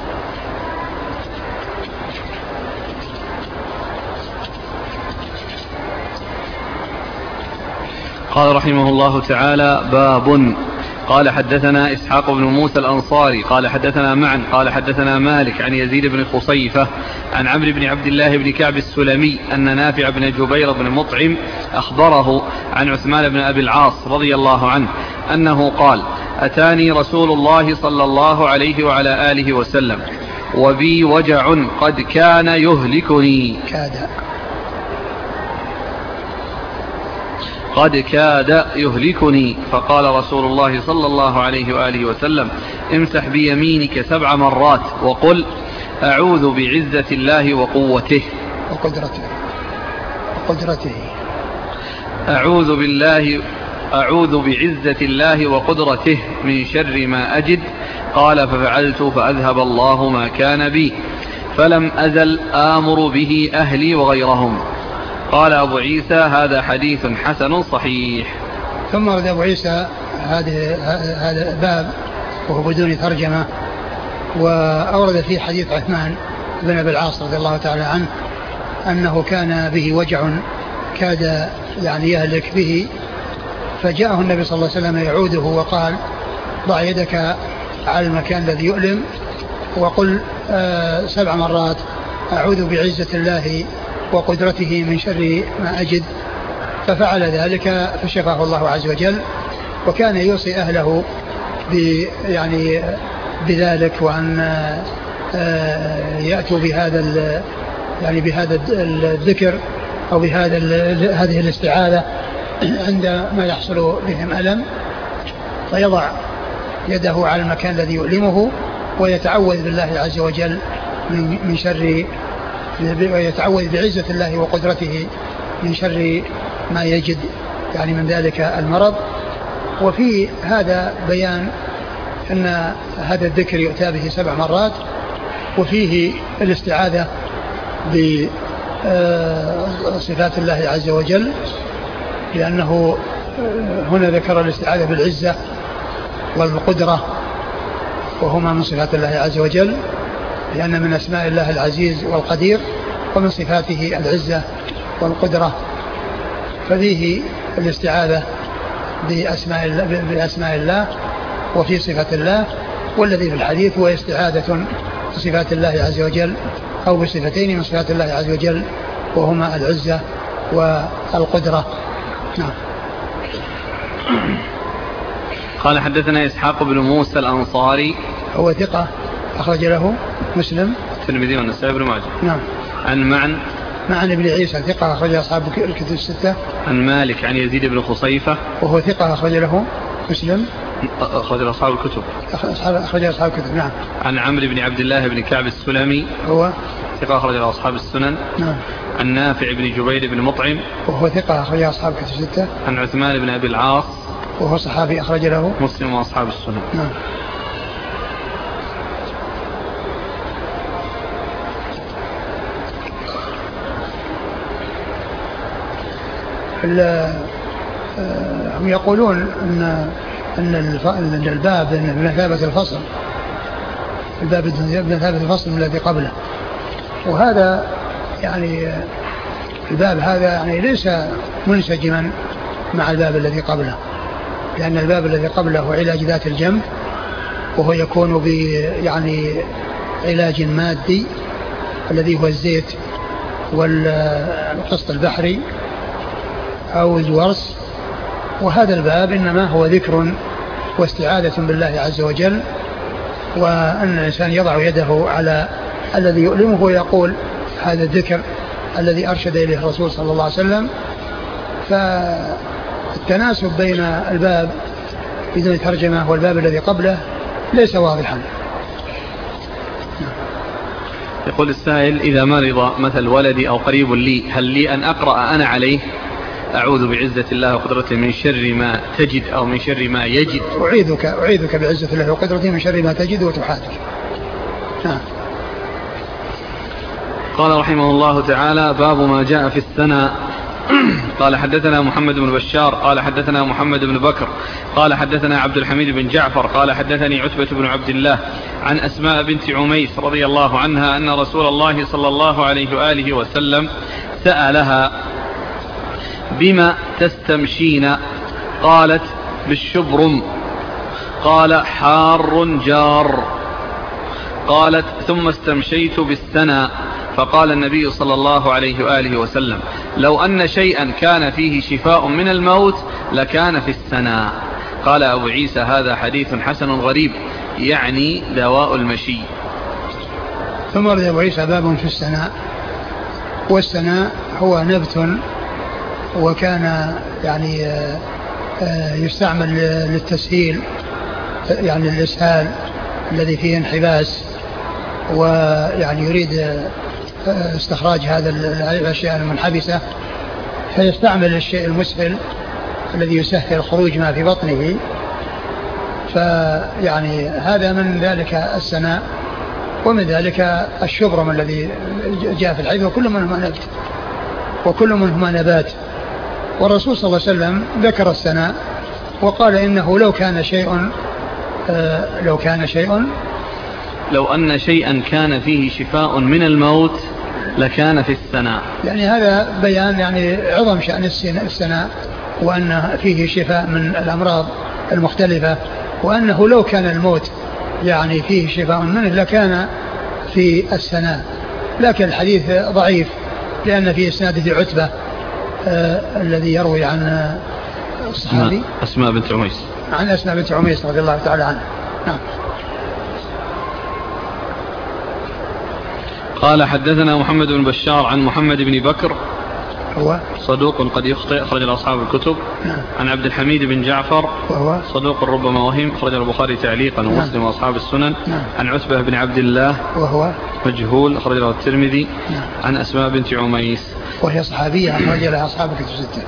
قال رحمه الله تعالى باب. قال حدثنا إسحاق بن موسى الأنصاري قال حدثنا معا قال حدثنا مالك عن يزيد بن خصيفة عن عمرو بن عبد الله بن كعب السلمي أن نافع بن جبير بن مطعم أخبره عن عثمان بن أبي العاص رضي الله عنه أنه قال أتاني رسول الله صلى الله عليه وعلى آله وسلم وبي وجع قد كان يهلكني
كاد
قد كاد يهلكني فقال رسول الله صلى الله عليه وآله وسلم امسح بيمينك سبع مرات وقل أعوذ بعزة الله وقوته
وقدرته وقدرته
أعوذ بالله أعوذ بعزة الله وقدرته من شر ما أجد. قال ففعلت فأذهب الله ما كان بي فلم أزل آمر به أهلي وغيرهم. قال أبو عيسى هذا حديث حسن صحيح.
ثم ورد أبو عيسى هذا هذا الباب وهو بدون ترجمة وأورد فيه حديث عثمان بن أبي العاص رضي الله تعالى عنه أنه كان به وجع كاد يعني يهلك به فجاءه النبي صلى الله عليه وسلم يعوده وقال ضع يدك على المكان الذي يؤلم وقل آه سبع مرات أعوذ بعزة الله وقدرته من شر ما أجد. ففعل ذلك فشفاه الله عز وجل وكان يوصي أهله يعني بذلك وأن يأتوا بهذا يعني بهذا الذكر أو بهذا هذه الاستعاذة عندما يحصل بهم ألم فيضع يده على المكان الذي يؤلمه ويتعوذ بالله عز وجل من شر ويتعوذ بعزة الله وقدرته من شر ما يجد يعني من ذلك المرض. وفي هذا بيان أن هذا الذكر يؤتى به سبع مرات وفيه الاستعاذة بصفات الله عز وجل لأنه هنا ذكر الاستعاذة بالعزة والقدرة وهما من صفات الله عز وجل لأن من أسماء الله العزيز والقدير ومن صفاته العزة والقدرة ففيه الاستعاذة بأسماء الله, بأسماء الله وفي صفة الله والذي في الحديث هو استعاذة بصفات الله عز وجل أو بصفتين من صفات الله عز وجل وهما العزة والقدرة. نعم.
قال حدثنا إسحاق بن موسى الأنصاري
هو ثقة أخرج له مسلم
الترمذي والنسائي بن ماجه.
نعم.
عن معن
معن بن عيسى ثقة أخرج أصحاب الكتب الستة.
عن مالك عن يزيد بن خصيفة
وهو ثقة أخرج له مسلم
أخرج أصحاب الكتب
أخرج أصحاب الكتب. نعم.
عن عمرو بن عبد الله بن كعب السلمي
هو
ثقة أخرج أصحاب السنن.
نعم.
عن نافع بن جبير بن مطعم
وهو ثقة أخرج أصحاب الكتب الستة.
عن عثمان بن أبي العاص
وهو صحابي أخرج له
مسلم وأصحاب السنن.
نعم. هم يقولون أن أن الباب بمثابة الفصل الباب بمثابة الفصل الذي قبله، وهذا يعني الباب هذا يعني ليس منسجما مع الباب الذي قبله، لأن الباب الذي قبله هو علاج ذات الجنب، وهو يكون ب يعني علاج مادي الذي هو الزيت والقسط البحري أو الورس، وهذا الباب إنما هو ذكر واستعاذة بالله عز وجل، وأن الإنسان يضع يده على الذي يؤلمه ويقول هذا الذكر الذي أرشد إليه الرسول صلى الله عليه وسلم. فالتناسب بين الباب بدون ترجمة والباب الذي قبله ليس واضحا.
يقول السائل: إذا مرض مثل ولدي أو قريب لي هل لي أن أقرأ أنا عليه أعوذ بعزة الله وقدرته من شر ما تجد أو من شر ما يجد؟
أعيذك أعيذك بعزة الله وقدرته من شر ما تجد وتحاذر. نعم.
قال رحمه الله تعالى: باب ما جاء في الثناء. قال حدثنا محمد بن بشار قال حدثنا محمد بن بكر قال حدثنا عبد الحميد بن جعفر قال حدثني عتبة بن عبد الله عن أسماء بنت عميس رضي الله عنها أن رسول الله صلى الله عليه وآله وسلم سألها: بما تستمشين؟ قالت: بالشبرم. قال: حار جار. قالت: ثم استمشيت بالثنى. فقال النبي صلى الله عليه وآله وسلم: لو أن شيئا كان فيه شفاء من الموت لكان في الثنى. قال أبو عيسى: هذا حديث حسن غريب، يعني دواء المشي.
ثم ورد أبو عيسى باب في الثناء. والثناء هو نبت وكان يعني يستعمل للتسهيل، يعني الإسهال الذي فيه انحباس، ويعني يريد استخراج هذا الأشياء المنحبسة، فيستعمل الشيء المسهل الذي يسهل خروج ما في بطنه. فيعني هذا من ذلك الثناء، ومن ذلك الشبرم الذي جاء في الحديث، وكل منهما نبت وكل منهما نبات. والرسول صلى الله عليه وسلم ذكر الثناء وقال إنه لو كان شيء آه لو كان شيء
لو أن شيئا كان فيه شفاء من الموت لكان في الثناء.
يعني هذا بيان يعني عظم شأن الثناء، وأن فيه شفاء من الأمراض المختلفة، وأنه لو كان الموت يعني فيه شفاء منه لكان في الثناء. لكن الحديث ضعيف لأن فيه إسناده عتبة آه الذي يروي عن الصحابي
أسماء بنت عميس
عن أسماء بنت عميس رضي الله تعالى عنها. نعم.
قال حدثنا محمد بن بشار عن محمد بن بكر
هو
صدوق قد يخطئ أخرج أصحاب الكتب.
نعم.
عن عبد الحميد بن جعفر
وهو
صدوق ربما وهم أخرج البخاري تعليقا ومسلم. نعم. وأصحاب السنن.
نعم.
عن عتبة بن عبد الله وهو مجهول أخرج له الترمذي.
نعم.
عن أسماء بنت عميس
وهي صحابية أخرج لها أصحاب الكتب الستة.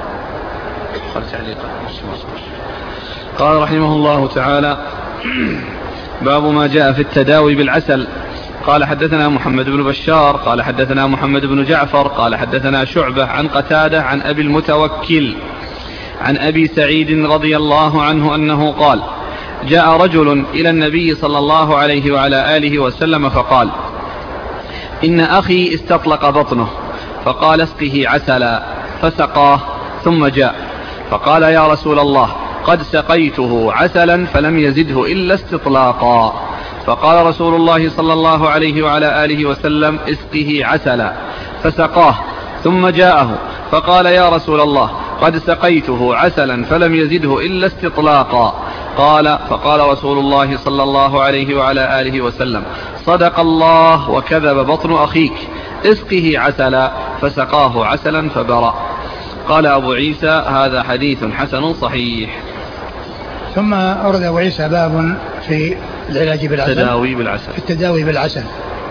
قال رحمه الله تعالى: باب ما جاء في التداوي بالعسل. قال حدثنا محمد بن بشار قال حدثنا محمد بن جعفر قال حدثنا شعبة عن قتادة عن أبي المتوكل عن أبي سعيد رضي الله عنه أنه قال: جاء رجل إلى النبي صلى الله عليه وعلى آله وسلم فقال: إن أخي استطلق بطنه، فقال: اسقه عسلا، فسقاه ثم جاء فقال: يا رسول الله، قد سقيته عسلا فلم يزده إلا استطلاقا. فقال رسول الله صلى الله عليه وعلى آله وسلم: اسقه عسلا، فسقاه ثم جاءه فقال: يا رسول الله، قد سقيته عسلا فلم يزده إلا استطلاقا. قال فقال رسول الله صلى الله عليه وعلى آله وسلم صدق الله وكذب بطن أخيك اسقه عسلا فسقاه عسلا فبرأ. قال أبو عيسى هذا حديث حسن صحيح.
ثم أورد أبو عيسى باب في العلاج بالعسل
التداوي بالعسل.
في التداوي بالعسل.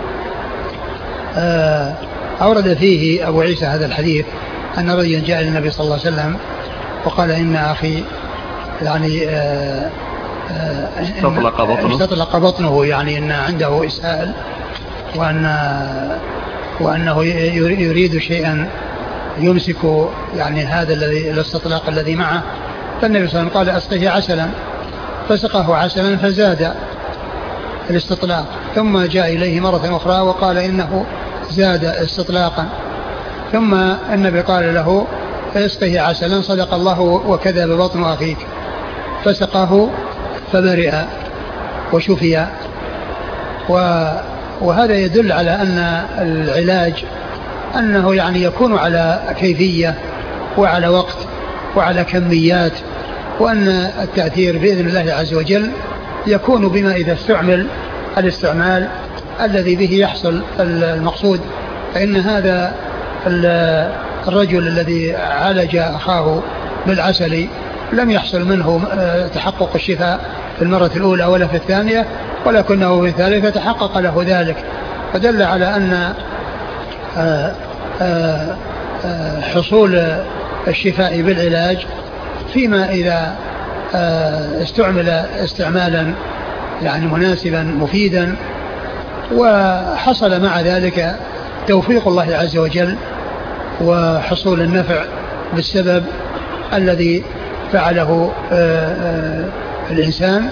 أورد فيه أبو عيسى هذا الحديث أن رجلا جاء للنبي صلى الله عليه وسلم وقال إن أخي يعني
استطلق بطنه
استطلق بطنه يعني إن عنده إسهال وأن وأنه يريد شيئا يمسك يعني هذا الذي الاستطلاق الذي معه. فالنبي صلى الله عليه وسلم قال أسقه عسلا فسقه عسلا فزاد الاستطلاق. ثم جاء إليه مرة أخرى وقال إنه زاد استطلاقا. ثم النبي قال له اسقه عسلا صدق الله وكذب بطن أخيك فسقه فبرئ وشفي. وهذا يدل على أن العلاج أنه يعني يكون على كيفية وعلى وقت وعلى كميات، وأن التأثير بإذن الله عز وجل يكون بما إذا استعمل الاستعمال الذي به يحصل المقصود. فإن هذا الرجل الذي عالج أخاه بالعسل لم يحصل منه تحقق الشفاء في المرة الأولى ولا في الثانية، ولكنه في الثالثة تحقق له ذلك، فدل على أن حصول الشفاء بالعلاج فيما إذا استعمل استعمالا يعني مناسبا مفيدا، وحصل مع ذلك توفيق الله عز وجل وحصول النفع بالسبب الذي فعله الإنسان.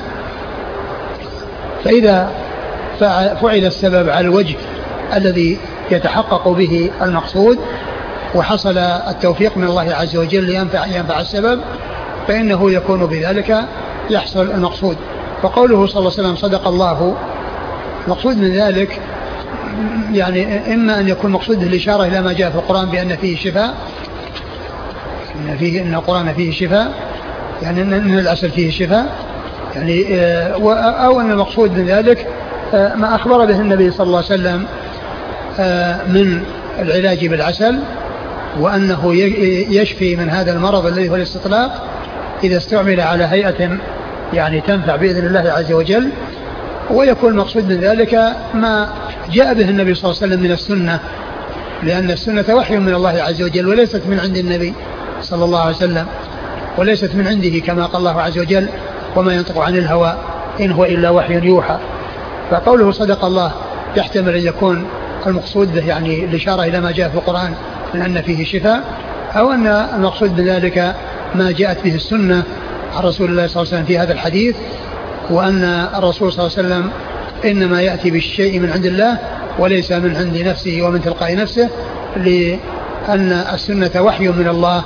فإذا فعل السبب على الوجه الذي يتحقق به المقصود وحصل التوفيق من الله عز وجل لينفع ينفع السبب، فإنه يكون بذلك يحصل المقصود. فقوله صلى الله عليه وسلم صدق الله، المقصود من ذلك يعني إما أن يكون مقصود الإشارة إلى ما جاء في القرآن بأن فيه شفاء، إن فيه إن القرآن فيه شفاء، يعني إن العسل فيه شفاء، يعني أو أن المقصود من ذلك ما أخبر به النبي صلى الله عليه وسلم من العلاج بالعسل، وأنه يشفي من هذا المرض الذي هو الاستطلاق إذا استعمل على هيئة يعني تنفع بإذن الله عز وجل. ويكون المقصود من ذلك ما جاء به النبي صلى الله عليه وسلم من السنة، لأن السنة وحي من الله عز وجل وليست من عند النبي صلى الله عليه وسلم، وليست من عنده كما قال الله عز وجل وما ينطق عن الهوى إن هو إلا وحي يوحى. فقوله صدق الله يحتمل أن يكون المقصود به يعني الإشارة إلى ما جاء في القرآن من أن فيه شفاء، أو أن المقصود بذلك ما جاءت به السنة عن رسول الله صلى الله عليه وسلم في هذا الحديث، وأن الرسول صلى الله عليه وسلم إنما يأتي بالشيء من عند الله وليس من عند نفسه ومن تلقاء نفسه، لأن السنة وحي من الله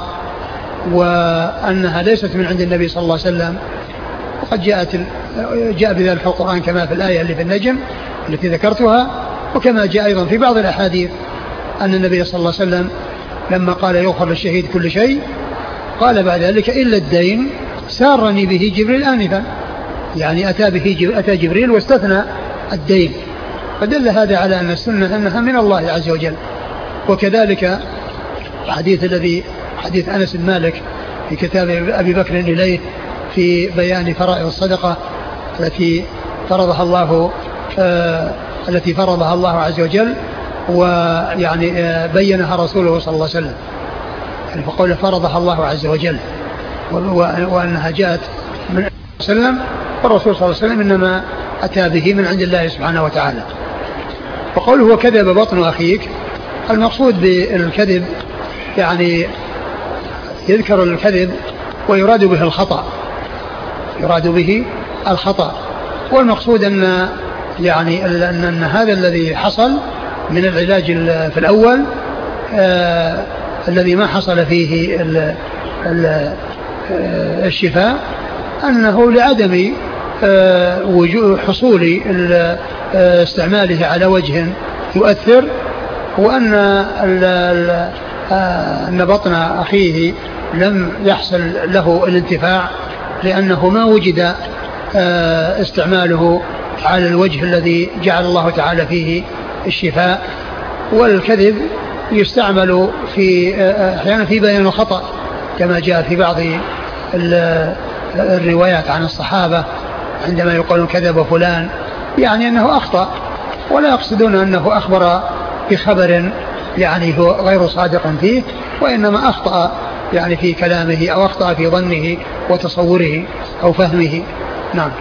وأنها ليست من عند النبي صلى الله عليه وسلم. وقد جاءت جاء بذلك القرآن كما في الآية اللي في النجم التي ذكرتها، وكما جاء أيضا في بعض الأحاديث أن النبي صلى الله عليه وسلم لما قال يغفر للشهيد كل شيء قال بعد ذلك إلا الدين سارني به جبريل آنفا، يعني أتى به أتى جبريل واستثنى الدين، فدل هذا على أن السنة أنها من الله عز وجل. وكذلك الحديث الذي حديث أنس بن مالك في كتاب أبي بكر إليه في بيان فرائض الصدقة التي فرضها الله آه التي فرضها الله عز وجل، ويعني آه بينها رسوله صلى الله عليه وسلم، يعني فقول فرضها الله عز وجل وأنها جاءت من وسلم، والرسول صلى الله عليه وسلم إنما أتى به من عند الله سبحانه وتعالى. وقوله وكذب بطن أخيك، المقصود بالكذب يعني يذكر الكذب ويراد به الخطأ، يراد به الخطأ، والمقصود أن يعني أن, أن هذا الذي حصل من العلاج في الأول آه الذي ما حصل فيه ال ال الشفاء أنه لعدم آه وجود حصول آه استعماله على وجه يؤثر، وأن ال ال آه أن بطن أخيه لم يحصل له الانتفاع لأنه ما وجد استعماله على الوجه الذي جعل الله تعالى فيه الشفاء. والكذب يستعمل في أحيانا في بيان الخطأ كما جاء في بعض الروايات عن الصحابة عندما يقولون كذب فلان يعني أنه أخطأ، ولا يقصدون أنه أخبر بخبر يعني هو غير صادق فيه، وإنما أخطأ يعني في كلامه أو أخطأ في ظنه وتصوره أو فهمه. نعم.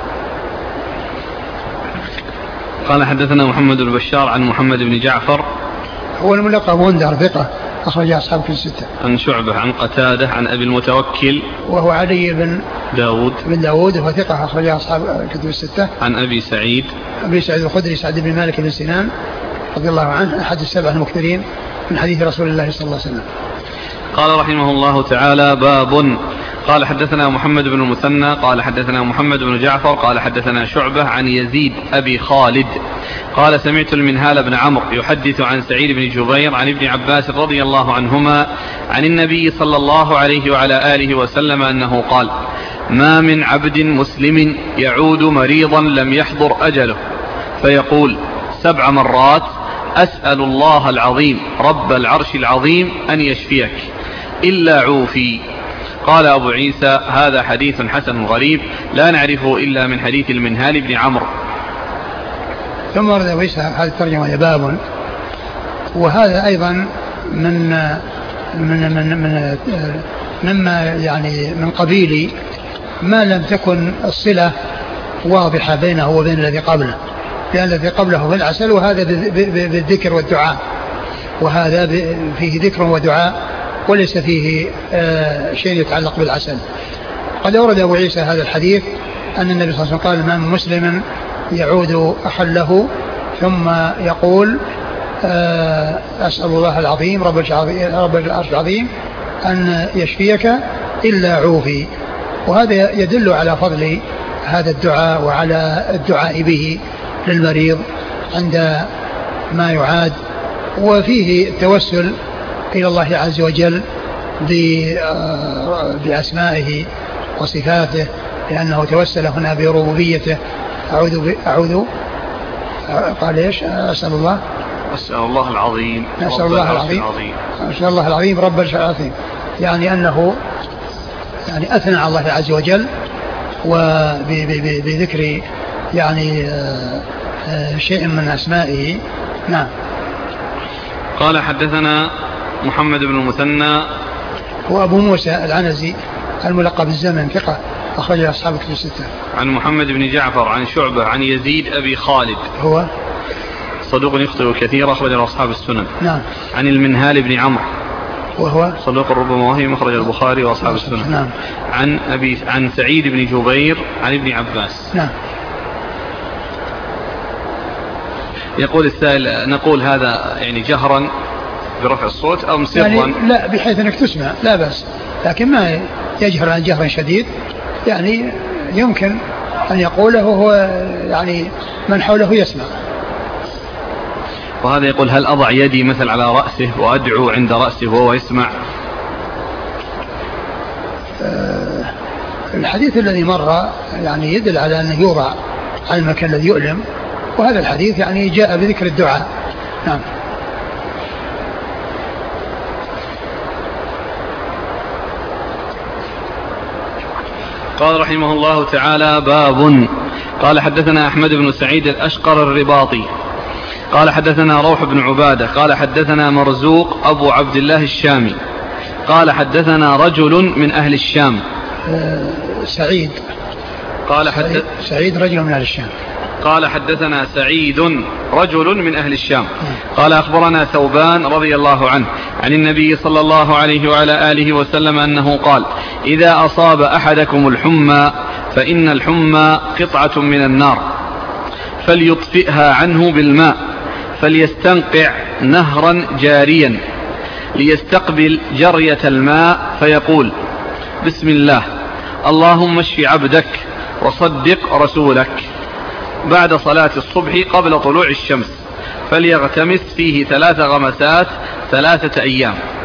قال حدثنا محمد بن بشار عن محمد بن جعفر
هو الملقب غندر ثقة أخرج أصحاب كتب الستة.
عن شعبة عن قتادة عن أبي المتوكل
وهو علي بن
داود
بن داود وهو ثقة أخرج أصحاب كتب الستة.
عن أبي سعيد
أبي سعيد الخدري سعد بن مالك بن سنان رضي الله عنه أحد السبع المكثرين من حديث رسول الله صلى الله عليه وسلم.
قال رحمه الله تعالى باب. قال حدثنا محمد بن المثنى قال حدثنا محمد بن جعفر قال حدثنا شعبة عن يزيد أبي خالد قال سمعت المنهال بن عمرو يحدث عن سعيد بن جبير عن ابن عباس رضي الله عنهما عن النبي صلى الله عليه وعلى آله وسلم أنه قال ما من عبد مسلم يعود مريضا لم يحضر أجله فيقول سبع مرات أسأل الله العظيم رب العرش العظيم أن يشفيك إلا عوفي. قال أبو عيسى هذا حديث حسن غريب لا نعرفه إلا من حديث المنهال بن عمرو.
ثم ورد أبو عيسى هذه الترجمة باب، وهذا أيضا من من من من مما يعني من قبيل ما لم تكن الصلة واضحة بينه وبين الذي قبله، لأن الذي قبله بالعسل وهذا بالذكر والدعاء، وهذا فيه ذكر ودعاء وليس فيه شيء يتعلق بالعسل. قد أورد أبو عيسى هذا الحديث أن النبي صلى الله عليه وسلم قال ما من مسلم يعود أخله ثم يقول أسأل الله العظيم رب العرش العظيم أن يشفيك إلا عوفي. وهذا يدل على فضل هذا الدعاء وعلى الدعاء به للمريض عند ما يعاد، وفيه التوسل إلى الله عز وجل بأسمائه وصفاته، لأنه توسل هنا بربوبيته. أعوذ أعوذ قال إيش؟ أسأل الله
أسأل الله العظيم
أسأل الله العظيم أسأل الله العظيم رب العرش العظيم، يعني أنه يعني أثنى على الله عز وجل وبذكر يعني شيء من أسمائه. نعم.
قال حدثنا محمد بن المثنى
وأبو موسى العنزي الملقب بالزمن ثقة أخرج أصحاب كتب الستة.
عن محمد بن جعفر عن شعبة عن يزيد أبي خالد
هو
صدوق يخطئ كثير أخرج أصحاب السنن.
نعم.
عن المنهال بن عمرو
وهو
صدوق ربما وهم أخرج البخاري وأصحاب السنن.
نعم.
عن أبي عن سعيد بن جبير عن ابن عباس.
نعم.
يقول السائل نقول هذا يعني جهرا برفع الصوت أو سرا؟
يعني لا، بحيث أنك تسمع لا بأس، لكن ما يجهر عن جهر شديد، يعني يمكن أن يقوله هو يعني من حوله يسمع.
وهذا يقول هل أضع يدي مثل على رأسه وأدعو عند رأسه وهو يسمع؟
أه الحديث الذي مر يعني يدل على أنه يوضع على المكان الذي يؤلم، وهذا الحديث يعني جاء بذكر الدعاء. نعم.
قال رحمه الله تعالى باب. قال حدثنا أحمد بن سعيد الأشقر الرباطي قال حدثنا روح بن عبادة قال حدثنا مرزوق أبو عبد الله الشامي قال حدثنا رجل من أهل الشام.
أه سعيد
قال حدث
سعيد رجل من أهل الشام.
قال حدثنا سعيد رجل من أهل الشام قال أخبرنا ثوبان رضي الله عنه عن النبي صلى الله عليه وعلى آله وسلم أنه قال إذا أصاب أحدكم الحمى فإن الحمى قطعة من النار فليطفئها عنه بالماء فليستنقع نهرا جاريا ليستقبل جرية الماء فيقول بسم الله اللهم اشف عبدك وصدق رسولك بعد صلاة الصبح قبل طلوع الشمس فليغتمس فيه ثلاث غمسات ثلاثة أيام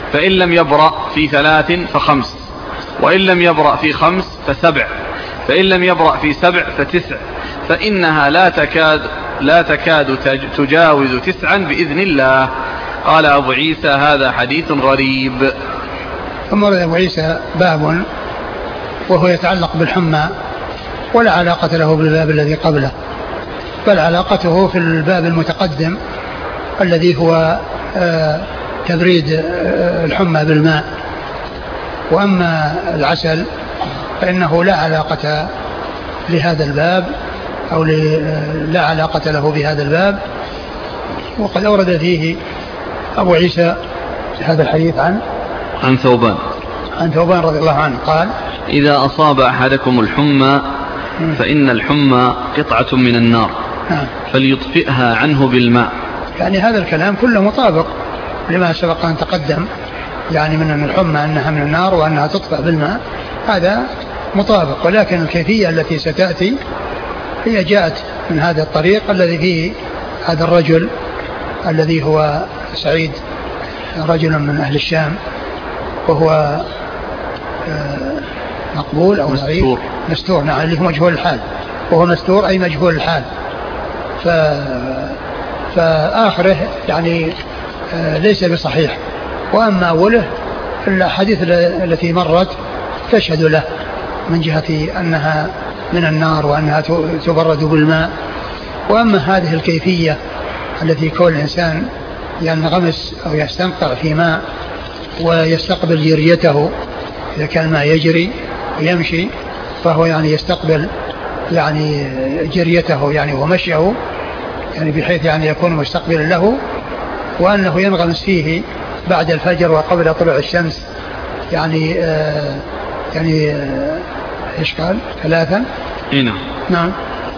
فإن لم يبرأ في ثلاث فخمس، وإن لم يبرأ في خمس فسبع، فإن لم يبرأ في سبع فتسع، فإنها لا تكاد, لا تكاد تجاوز تسعا بإذن الله. قال أبو عيسى هذا حديث غريب.
ثم ورد أبو عيسى باب وهو يتعلق بالحمى ولا علاقة له بالباب الذي قبله، بل علاقته في الباب المتقدم الذي هو تبريد الحمى بالماء. وأما العسل فإنه لا علاقة لهذا الباب أو لا علاقة له بهذا الباب. وقد أورد فيه أبو عيسى هذا الحديث عن
عن ثوبان
عن ثوبان رضي الله عنه قال:
إذا أصاب أحدكم الحمى فإن الحمى قطعة من النار فليطفئها عنه بالماء.
يعني هذا الكلام كله مطابق لما سبق أن تقدم، يعني من أن الحمى أنها من النار وأنها تطفأ بالماء، هذا مطابق. ولكن الكيفية التي ستأتي هي جاءت من هذا الطريق الذي فيه هذا الرجل الذي هو سعيد، رجل من أهل الشام، وهو مقبول أو
مستور.
مستور، نعم، اللي هو مجهول الحال، وهو مستور أي مجهول الحال. ف... فآخره يعني ليس بصحيح. وأما أوله الحديث التي مرت تشهد له من جهة أنها من النار وأنها تبرد بالماء. وأما هذه الكيفية التي كل إنسان ينغمس أو يستنقع في ماء ويستقبل جريته، إذا كان الماء يجري ويمشي فهو يعني يستقبل يعني جريته يعني ومشيه، يعني بحيث يعني يكون مستقبلا له، وأنه ينغمس فيه بعد الفجر وقبل طلوع الشمس، يعني آه يعني آه إيش قال ثلاثا؟
هنا
نعم.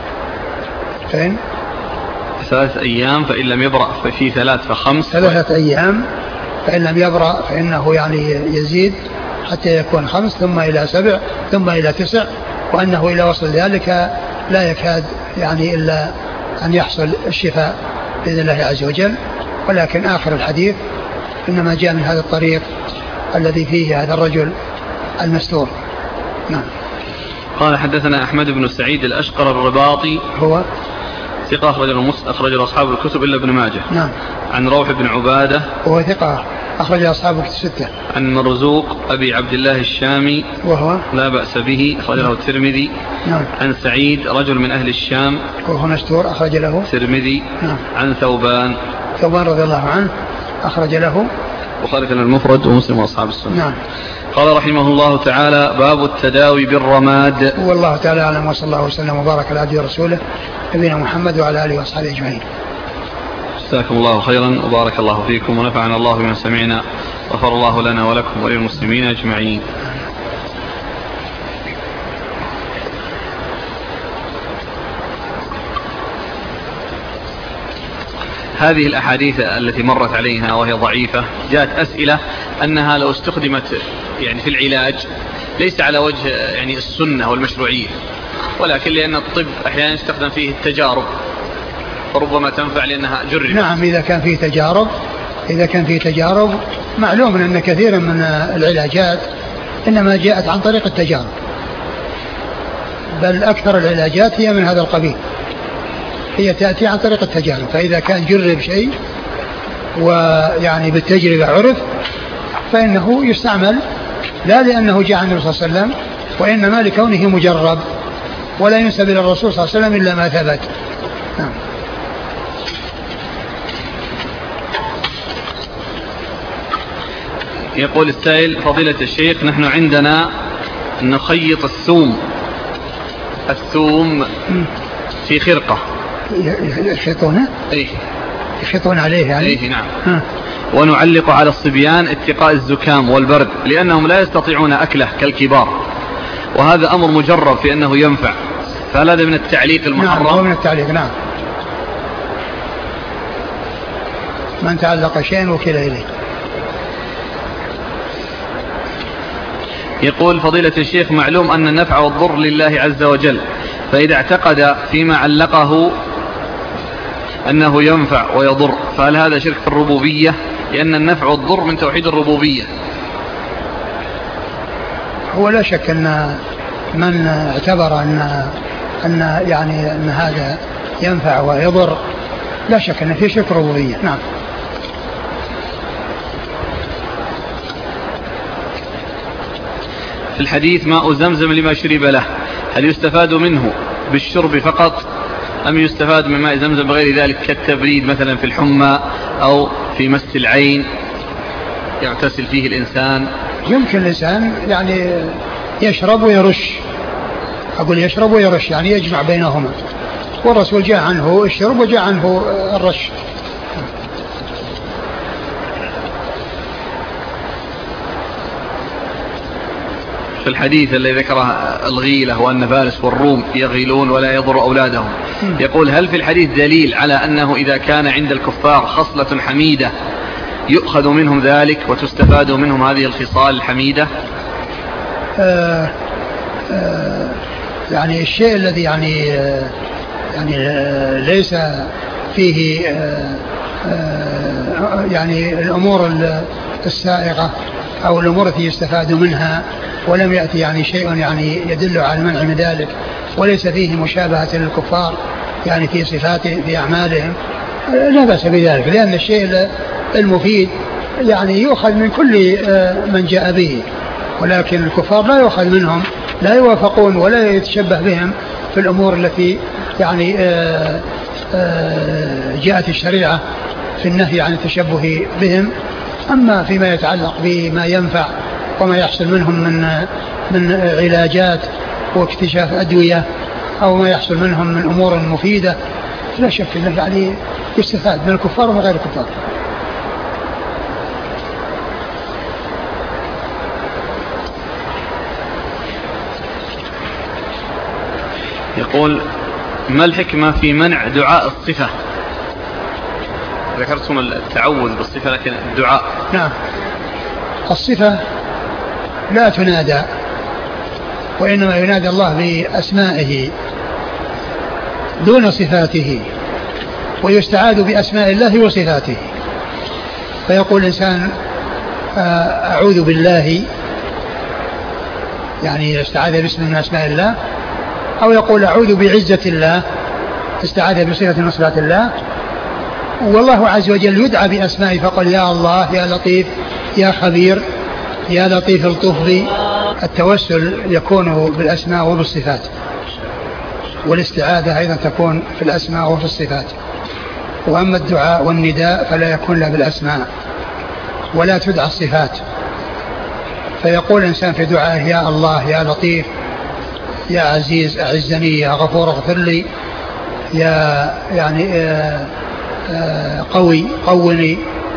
فين؟
ثلاث أيام فإن لم يبرأ في ثلاث فخمس. ثلاثة
أيام فإن لم يبرأ فإنه يعني يزيد حتى يكون خمس، ثم إلى سبع، ثم إلى تسع، وأنه إلى وصل ذلك لا يكاد يعني إلا أن يحصل الشفاء بإذن الله عز وجل. ولكن آخر الحديث إنما جاء من هذا الطريق الذي فيه هذا الرجل المستور. نعم.
قال حدثنا أحمد بن سعيد الأشقر الرباطي،
هو
ثقة أخرج أصحاب الكتب إلا ابن ماجه.
نعم.
عن روح بن عبادة،
وهو ثقة أخرج أصحاب الكتب الستة.
عن مرزوق أبي عبد الله الشامي، وهو لا بأس به، أخرج له الترمذي.
نعم.
عن سعيد رجل من أهل الشام،
وهو مستور، أخرج له
الترمذي.
نعم.
عن ثوبان
ثوبان رضي الله عنه، أخرج له
البخاري المفرد ومسلم وأصحاب السنة.
نعم.
قال رحمه الله تعالى: باب التداوي بالرماد.
والله تعالى أعلم، وصلى الله وسلم وبارك على عبده ورسوله نبينا محمد وعلى آله وأصحابه أجمعين.
جزاكم الله خيرا وبارك الله فيكم ونفعنا الله بما سمعنا، غفر الله لنا ولكم وللمسلمين أجمعين. هذه الأحاديث التي مرت عليها وهي ضعيفة جاءت أسئلة أنها لو استخدمت يعني في العلاج ليس على وجه يعني السنة والمشروعية، ولكن لأن الطب أحيانا يستخدم فيه التجارب فربما تنفع لأنها جربت.
نعم، إذا كان فيه تجارب إذا كان فيه تجارب معلوم أن كثيرا من العلاجات إنما جاءت عن طريق التجارب، بل أكثر العلاجات هي من هذا القبيل، هي تأتي عن طريق التجارب. فإذا كان جرب شيء ويعني بالتجربة عرف فإنه يستعمل، لا لأنه جاء عن الرسول صلى الله عليه وسلم، وإنما لكونه مجرب، ولا ينسب إلى الرسول صلى الله عليه وسلم إلا ما ثبت. نعم.
يقول السائل: فضيلة الشيخ، نحن عندنا نخيط الثوم الثوم في خرقة.
يخيطونه؟
ايه
يخيطون عليه يعني؟
ايه نعم. ها. ونعلق على الصبيان اتقاء الزكام والبرد لأنهم لا يستطيعون أكله كالكبار، وهذا أمر مجرب في أنه ينفع، فهل هذا من التعليق المحرم؟
نعم، هو من التعليق. نعم، من تعلق شيئا وكل إليه.
يقول: فضيلة الشيخ، معلوم أن النفع والضر لله عز وجل، فإذا اعتقد فيما علقه أنه ينفع ويضر فهل هذا شرك في الربوبية لأن النفع والضر من توحيد الربوبية.
هو لا شك أن من اعتبر أن أن يعني أن هذا ينفع ويضر لا شك أن في شرك ربوبية. نعم.
في الحديث ماء زمزم لما شرب له، هل يستفاد منه بالشرب فقط أم يستفاد من ماء زمزم بغير ذلك كالتبريد مثلا في الحمى أو في مس العين يغتسل فيه الإنسان؟
يمكن الإنسان يعني يشرب ويرش، أقول يشرب ويرش يعني يجمع بينهما، والرسول جاء عنه الشرب وجاء عنه الرش.
في الحديث الذي ذكره الغيلة وأن فارس والروم يغيلون ولا يضر أولادهم، يقول هل في الحديث دليل على أنه إذا كان عند الكفار خصلة حميدة يؤخذ منهم ذلك وتستفاد منهم هذه الخصال الحميدة؟
آه آه يعني الشيء الذي يعني آه يعني آه ليس فيه آه آه يعني الأمور السائغة أو الأمور التي يستفاد منها ولم يأتي يعني شيء يعني يدل على المنع من ذلك، وليس فيه مشابهة للكفار يعني في صفاتهم في أعمالهم، لا بأس بذلك، لأن الشيء المفيد يعني يؤخذ من كل من جاء به، ولكن الكفار لا يؤخذ منهم، لا يوافقون ولا يتشبه بهم في الأمور التي يعني جاءت الشريعة في النهي عن التشبه بهم. أما فيما يتعلق بما ينفع وما يحصل منهم من من علاجات واكتشاف أدوية أو ما يحصل منهم من أمور مفيدة لا شك أنه يعني يستفاد من الكفار ومن غير الكفار.
يقول ما الحكمة في منع دعاء الصفة؟ ذكرتم التعوذ بالصفة لكن الدعاء.
نعم. الصفة لا تنادى وإنما ينادى الله بأسمائه دون صفاته، ويستعاذ بأسماء الله وصفاته، فيقول الإنسان أعوذ بالله يعني يستعاذ باسم من أسماء الله، أو يقول أعوذ بعزة الله استعاذ بصفة من صفات الله. والله عز وجل يدعى بأسمائه فقال يا الله يا لطيف يا خبير يا لطيف الطف بي. التوسل يكون بالأسماء وبالصفات، والاستعاذة أيضا تكون في الأسماء وفي الصفات. وأما الدعاء والنداء فلا يكون لا بالأسماء ولا تدعى الصفات، فيقول الإنسان في دعائه يا الله يا لطيف يا عزيز أعزني يا غفور اغفر لي يا يعني آآ آآ قوي قوني،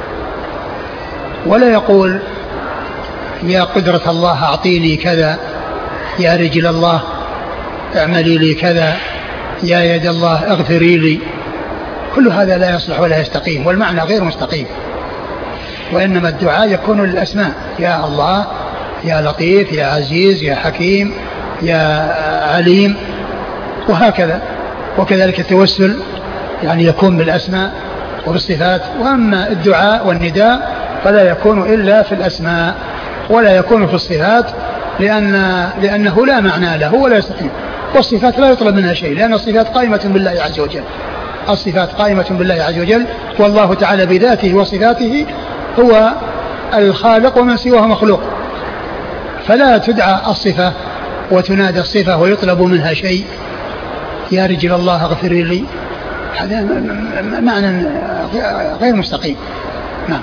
ولا يقول يا قدرة الله أعطيني كذا يا رجل الله اعملي لي كذا يا يد الله اغفري لي. كل هذا لا يصلح ولا يستقيم، والمعنى غير مستقيم. وإنما الدعاء يكون للأسماء يا الله يا لطيف يا عزيز يا حكيم يا عليم وهكذا. وكذلك التوسل يعني يكون بالأسماء وبالصفات. وأما الدعاء والنداء فلا يكون إلا في الأسماء ولا يكون في الصفات، لأن لأنه لا معنى له ولا يستقيم. والصفات لا يطلب منها شيء، لأن الصفات قائمة بالله عز وجل، الصفات قائمة بالله عز وجل، والله تعالى بذاته وصفاته هو الخالق ومن سواه مخلوق، فلا تدعى الصفة وتنادى الصفة ويطلب منها شيء يا رجل الله اغفر لي، هذا معنى غير مستقيم. نعم.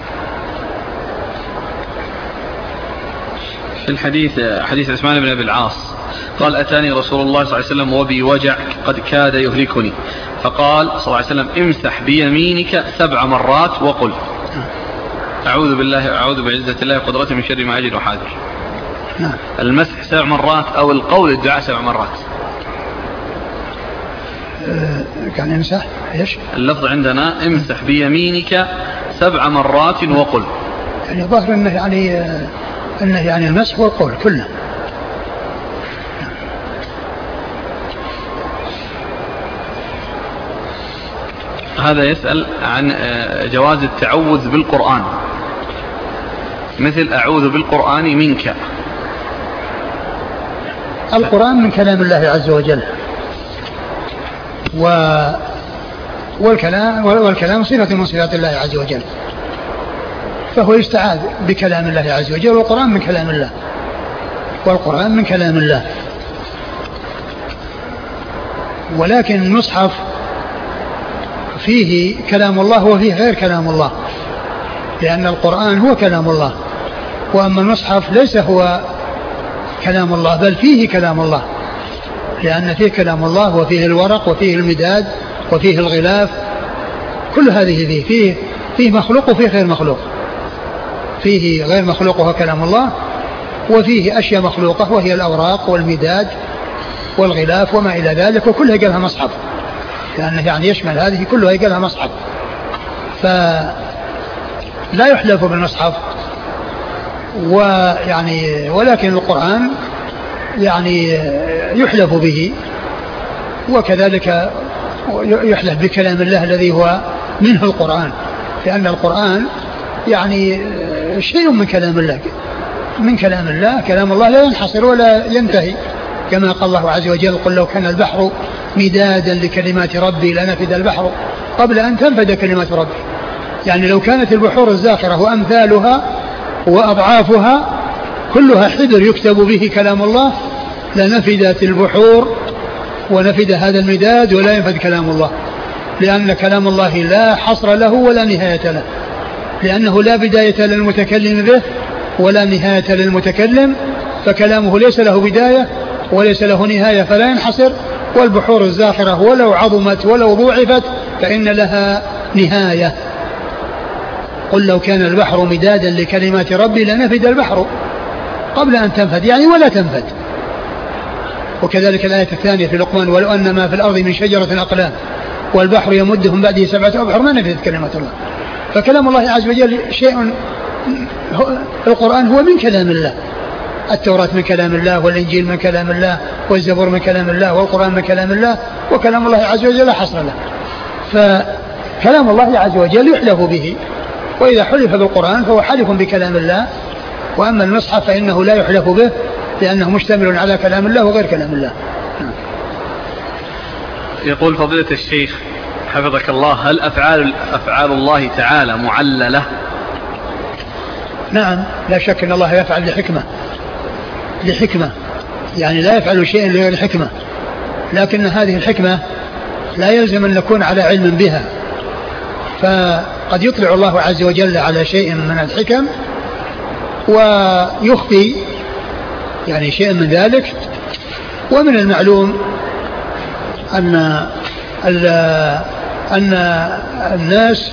في الحديث حديث عثمان بن أبي العاص قال أتاني رسول الله صلى الله عليه وسلم وبي وجع قد كاد يهلكني، فقال صلى الله عليه وسلم امسح بيمينك سبع مرات وقل أعوذ بالله أعوذ بعزة الله وقدرته من شر ما أجد وحاذر.
نعم.
المسح سبع مرات أو القول الدعاء سبع مرات؟
أه كان امسح ايش؟
اللفظ عندنا امسح بيمينك سبع مرات وقل،
يعني ظاهر انه يعني انه يعني المسح والقول كله.
هذا يسأل عن جواز التعوذ بالقرآن. مثل أعوذ بالقرآن منك.
القرآن من كلام الله عز وجل، و والكلام, والكلام صفة من صفات الله عز وجل، فهو يستعاذ بكلام الله عز وجل، والقرآن من كلام الله، والقرآن من كلام الله. ولكن المصحف فيه كلام الله وفيه غير كلام الله، لأن القرآن هو كلام الله، وأما المصحف ليس هو كلام الله بل فيه كلام الله، لأن فيه كلام الله وفيه الورق وفيه المداد وفيه الغلاف، كل هذه فيه فيه, فيه مخلوق وفيه غير مخلوق، فيه غير مخلوق وهو كلام الله، وفيه أشياء مخلوقة وهي الأوراق والمداد والغلاف وما إلى ذلك، وكلها قالها مصحف، لأنه يعني يشمل هذه كلها قالها مصحف، فلا يحلف بالمصحف. ويعني ولكن القرآن يعني يحلف به، وكذلك يحلف بكلام الله الذي هو منه القرآن، لأن القرآن يعني شيء من كلام الله، من كلام الله. كلام الله لا ينحصر ولا ينتهي، كما قال الله عز وجل: قل لو كان البحر مدادا لكلمات ربي لنفد البحر قبل أن تنفد كلمات ربي. يعني لو كانت البحور الزاخرة وأمثالها وأضعافها كلها حبر يكتب به كلام الله لنفدت البحور ونفد هذا المداد ولا ينفد كلام الله، لأن كلام الله لا حصر له ولا نهاية له، لأنه لا بداية للمتكلم به ولا نهاية للمتكلم، فكلامه ليس له بداية وليس له نهاية فلا ينحصر. والبحور الزاخرة ولو عظمت ولو ضوعفت فإن لها نهاية. قل لو كان البحر مدادا لكلمات ربي لنفد البحر قبل أن تنفد، يعني ولا تنفد. وكذلك الآية الثانية في لقمان: ولو أن ما في الأرض من شجرة أقلام والبحر يمدهم بعده سبعة أبحر ما نفدت كلمات الله. فكلام الله عز وجل شيء، القرآن هو من كلام الله، التوراة من كلام الله، والإنجيل من كلام الله، والزبور من كلام الله، والقرآن من كلام الله، وكلام الله عز وجل لا حصر له. فكلام الله عز وجل يحلف به، وإذا حلف بالقرآن فهو حلف بكلام الله. وأما المصحف فإنه لا يحلف به لأنه مشتمل على كلام الله وغير كلام الله.
يقول فضيلة الشيخ حفظك الله: هل أفعال, أفعال الله تعالى معللة؟
نعم، لا شك أن الله يفعل لحكمة، لحكمة يعني لا يفعل شيئا لغير حكمة، لكن هذه الحكمة لا يلزم أن نكون على علم بها، فقد يطلع الله عز وجل على شيء من الحكم ويخفي يعني شيء من ذلك. ومن المعلوم أن أن الناس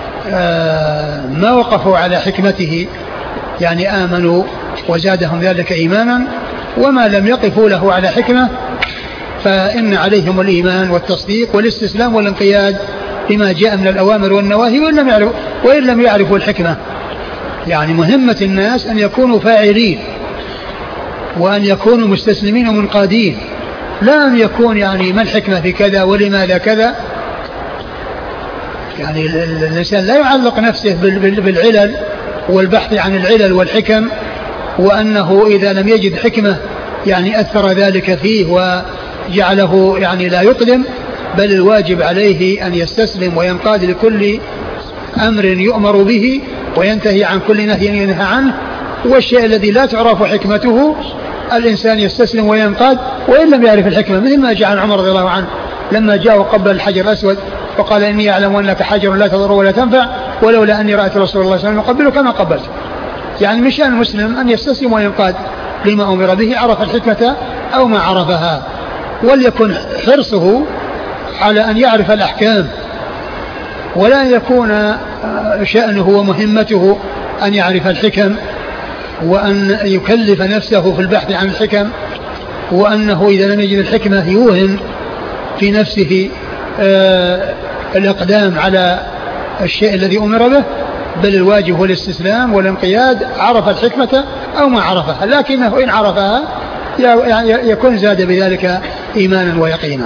ما وقفوا على حكمته يعني آمنوا وزادهم ذلك إيمانا، وما لم يقفوا له على حكمة فإن عليهم الإيمان والتصديق والاستسلام والانقياد بما جاء من الأوامر والنواهي، وإن لم يعرفوا, وإن لم يعرفوا الحكمة. يعني مهمة الناس أن يكونوا فاعلين وأن يكونوا مستسلمين ومنقادين، لا أن يكون يعني ما الحكمة في كذا ولماذا كذا. يعني الإنسان لا يعلق نفسه بالعلل والبحث عن العلل والحكم، وأنه إذا لم يجد حكمة يعني أثر ذلك فيه وجعله يعني لا يقدم، بل الواجب عليه أن يستسلم وينقاد لكل أمر يؤمر به وينتهي عن كل نهي ينهى عنه. والشيء الذي لا تعرف حكمته الإنسان يستسلم وينقاد وإن لم يعرف الحكمة، مثل ما جاء عن عمر رضي الله عنه لما جاء وقبل الحجر الأسود وقال: إني أعلم أنك حجر لا تضر ولا تنفع ولولا أني رأيت رسول الله صلى الله عليه وسلم يقبلك كما قبلت. يعني من شأن المسلم أن يستسلم وينقاد لما أمر به، عرف الحكمة أو ما عرفها، وليكن حرصه على أن يعرف الأحكام، ولا يكون شأنه ومهمته أن يعرف الحكم وأن يكلف نفسه في البحث عن الحكم، وأنه إذا لم يجد الحكمة يوهن في نفسه آه الإقدام على الشيء الذي أمر به، بل الواجب هو الاستسلام والانقياد، عرف الحكمة أو ما عرفها، لكنه إن عرفها يكون زاد بذلك إيمانا ويقينا.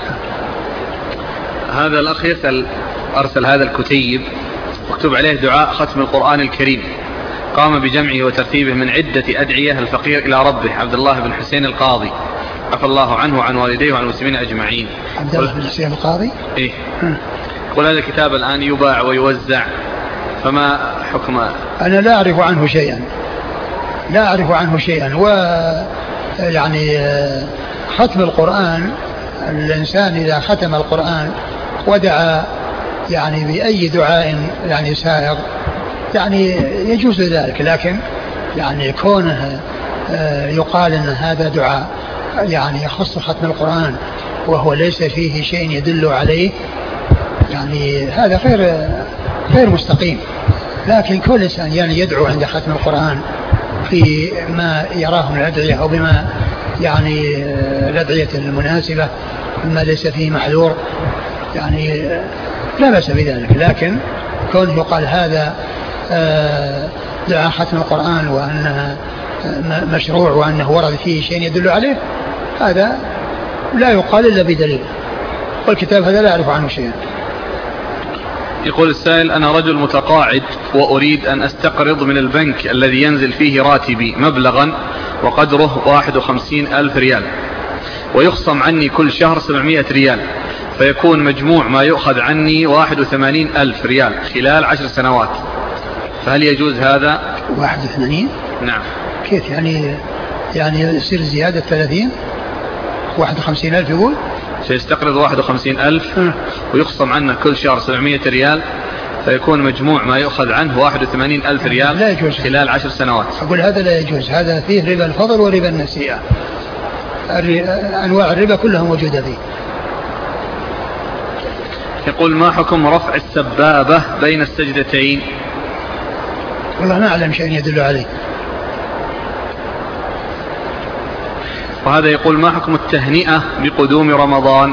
هذا الأخ يسأل، أرسل هذا الكتيب مكتوب عليه دعاء ختم القرآن الكريم، قام بجمعه وترتيبه من عدة أدعية الفقير إلى ربه عبد الله بن حسين القاضي عفى الله عنه وعن والديه وعن المسلمين أجمعين.
عبد الله بن حسين القاضي.
إيه. قل هذا الكتاب الآن يباع ويوزع، فما حكم؟
أنا لا أعرف عنه شيئا، لا أعرف عنه شيئا. و يعني ختم القرآن، الإنسان إذا ختم القرآن ودعا يعني بأي دعاء يعني سائغ يعني يجوز ذلك، لكن يعني كونه يقال أن هذا دعاء يعني يخص ختم القرآن وهو ليس فيه شيء يدل عليه، يعني هذا غير غير مستقيم. لكن كل إنسان يعني يدعو عند ختم القرآن في ما يراه من الأدعية أو بما يعني الأدعية المناسبة مما ليس فيه محذور يعني لا بأس بذلك. لكن كونه يقال هذا دعاء ختم القرآن وأنه مشروع وأنه ورد فيه شيء يدل عليه، هذا لا يقال إلا بدليل، والكتاب هذا لا أعرف عنه شيئا.
يقول السائل: أنا رجل متقاعد وأريد أن أستقرض من البنك الذي ينزل فيه راتبي مبلغا وقدره واحد وخمسين ألف ريال، ويخصم عني كل شهر سبعمائة ريال، فيكون مجموع ما يؤخذ عني واحد وثمانين ألف ريال خلال عشر سنوات، فهل يجوز هذا؟
واحد وثمانين؟
نعم.
كيف يعني؟ يعني يصير زيادة ثلاثين؟ واحد وخمسين ألف يقول؟
سيستقرض واحد وخمسين ألف ويخصم عنه كل شهر سبعمائة ريال، فيكون مجموع ما يؤخذ عنه واحد وثمانين ألف ريال
لا يجوز
خلال عشر سنوات.
أقول هذا لا يجوز، هذا فيه ربا الفضل وربا النسيئة، أنواع الربا كلها موجودة فيه.
يقول: ما حكم رفع السبابة بين السجدتين؟
والله ما أعلم شيء يدل عليه.
وهذا يقول: ما حكم التهنئة بقدوم رمضان؟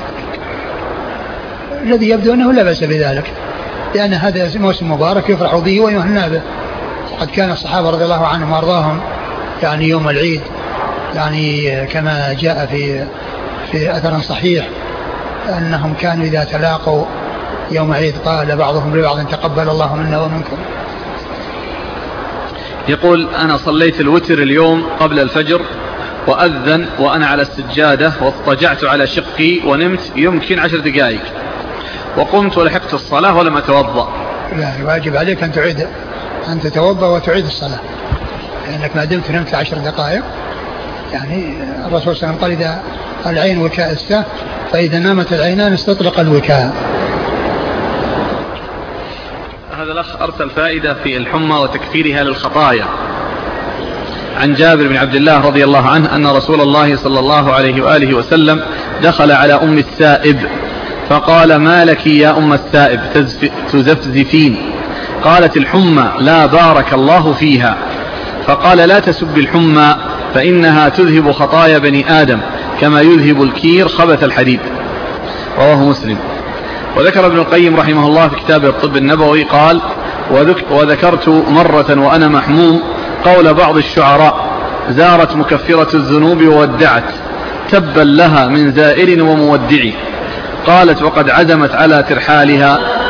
الذي يبدو أنه لا بأس بذلك، لأن هذا موسم مبارك يفرح به ويهنى به، وقد كان الصحابة رضي الله عنهم وارضاهم يعني يوم العيد يعني كما جاء في في أثر صحيح أنهم كانوا إذا تلاقوا يوم عيد قال بعضهم لبعض تقبل الله منا ومنكم.
يقول: أنا صليت الوتر اليوم قبل الفجر وأذن وأنا على السجادة واضطجعت على شقي ونمت يمكن عشر دقائق، وقمت ولحقت الصلاة ولم أتوضأ.
لا، الواجب عليك أن تعيد أن تتوضأ وتعيد الصلاة، لأنك ما دمت نمت عشر دقائق. يعني الرسول صلى الله عليه وسلم قال: إذا العين وكاء السه، فإذا نامت العينان استطلق الوكاء.
هذا الأخ أرسل فائدة في الحمى وتكفيرها للخطايا عن جابر بن عبد الله رضي الله عنه أن رسول الله صلى الله عليه وآله وسلم دخل على أم السائب فقال: ما لك يا أم السائب تزفزفين؟ قالت: الحمى، لا بارك الله فيها. فقال: لا تسب الحمى فإنها تذهب خطايا بني آدم كما يذهب الكير خبث الحديد. رواه مسلم. وذكر ابن القيم رحمه الله في كتابه الطب النبوي قال: وذكرت مرة وأنا محموم قول بعض الشعراء: زارت مكفرة الذنوب وودعت، تبا لها من زائر ومودع. قالت: وقد عزمت على ترحالها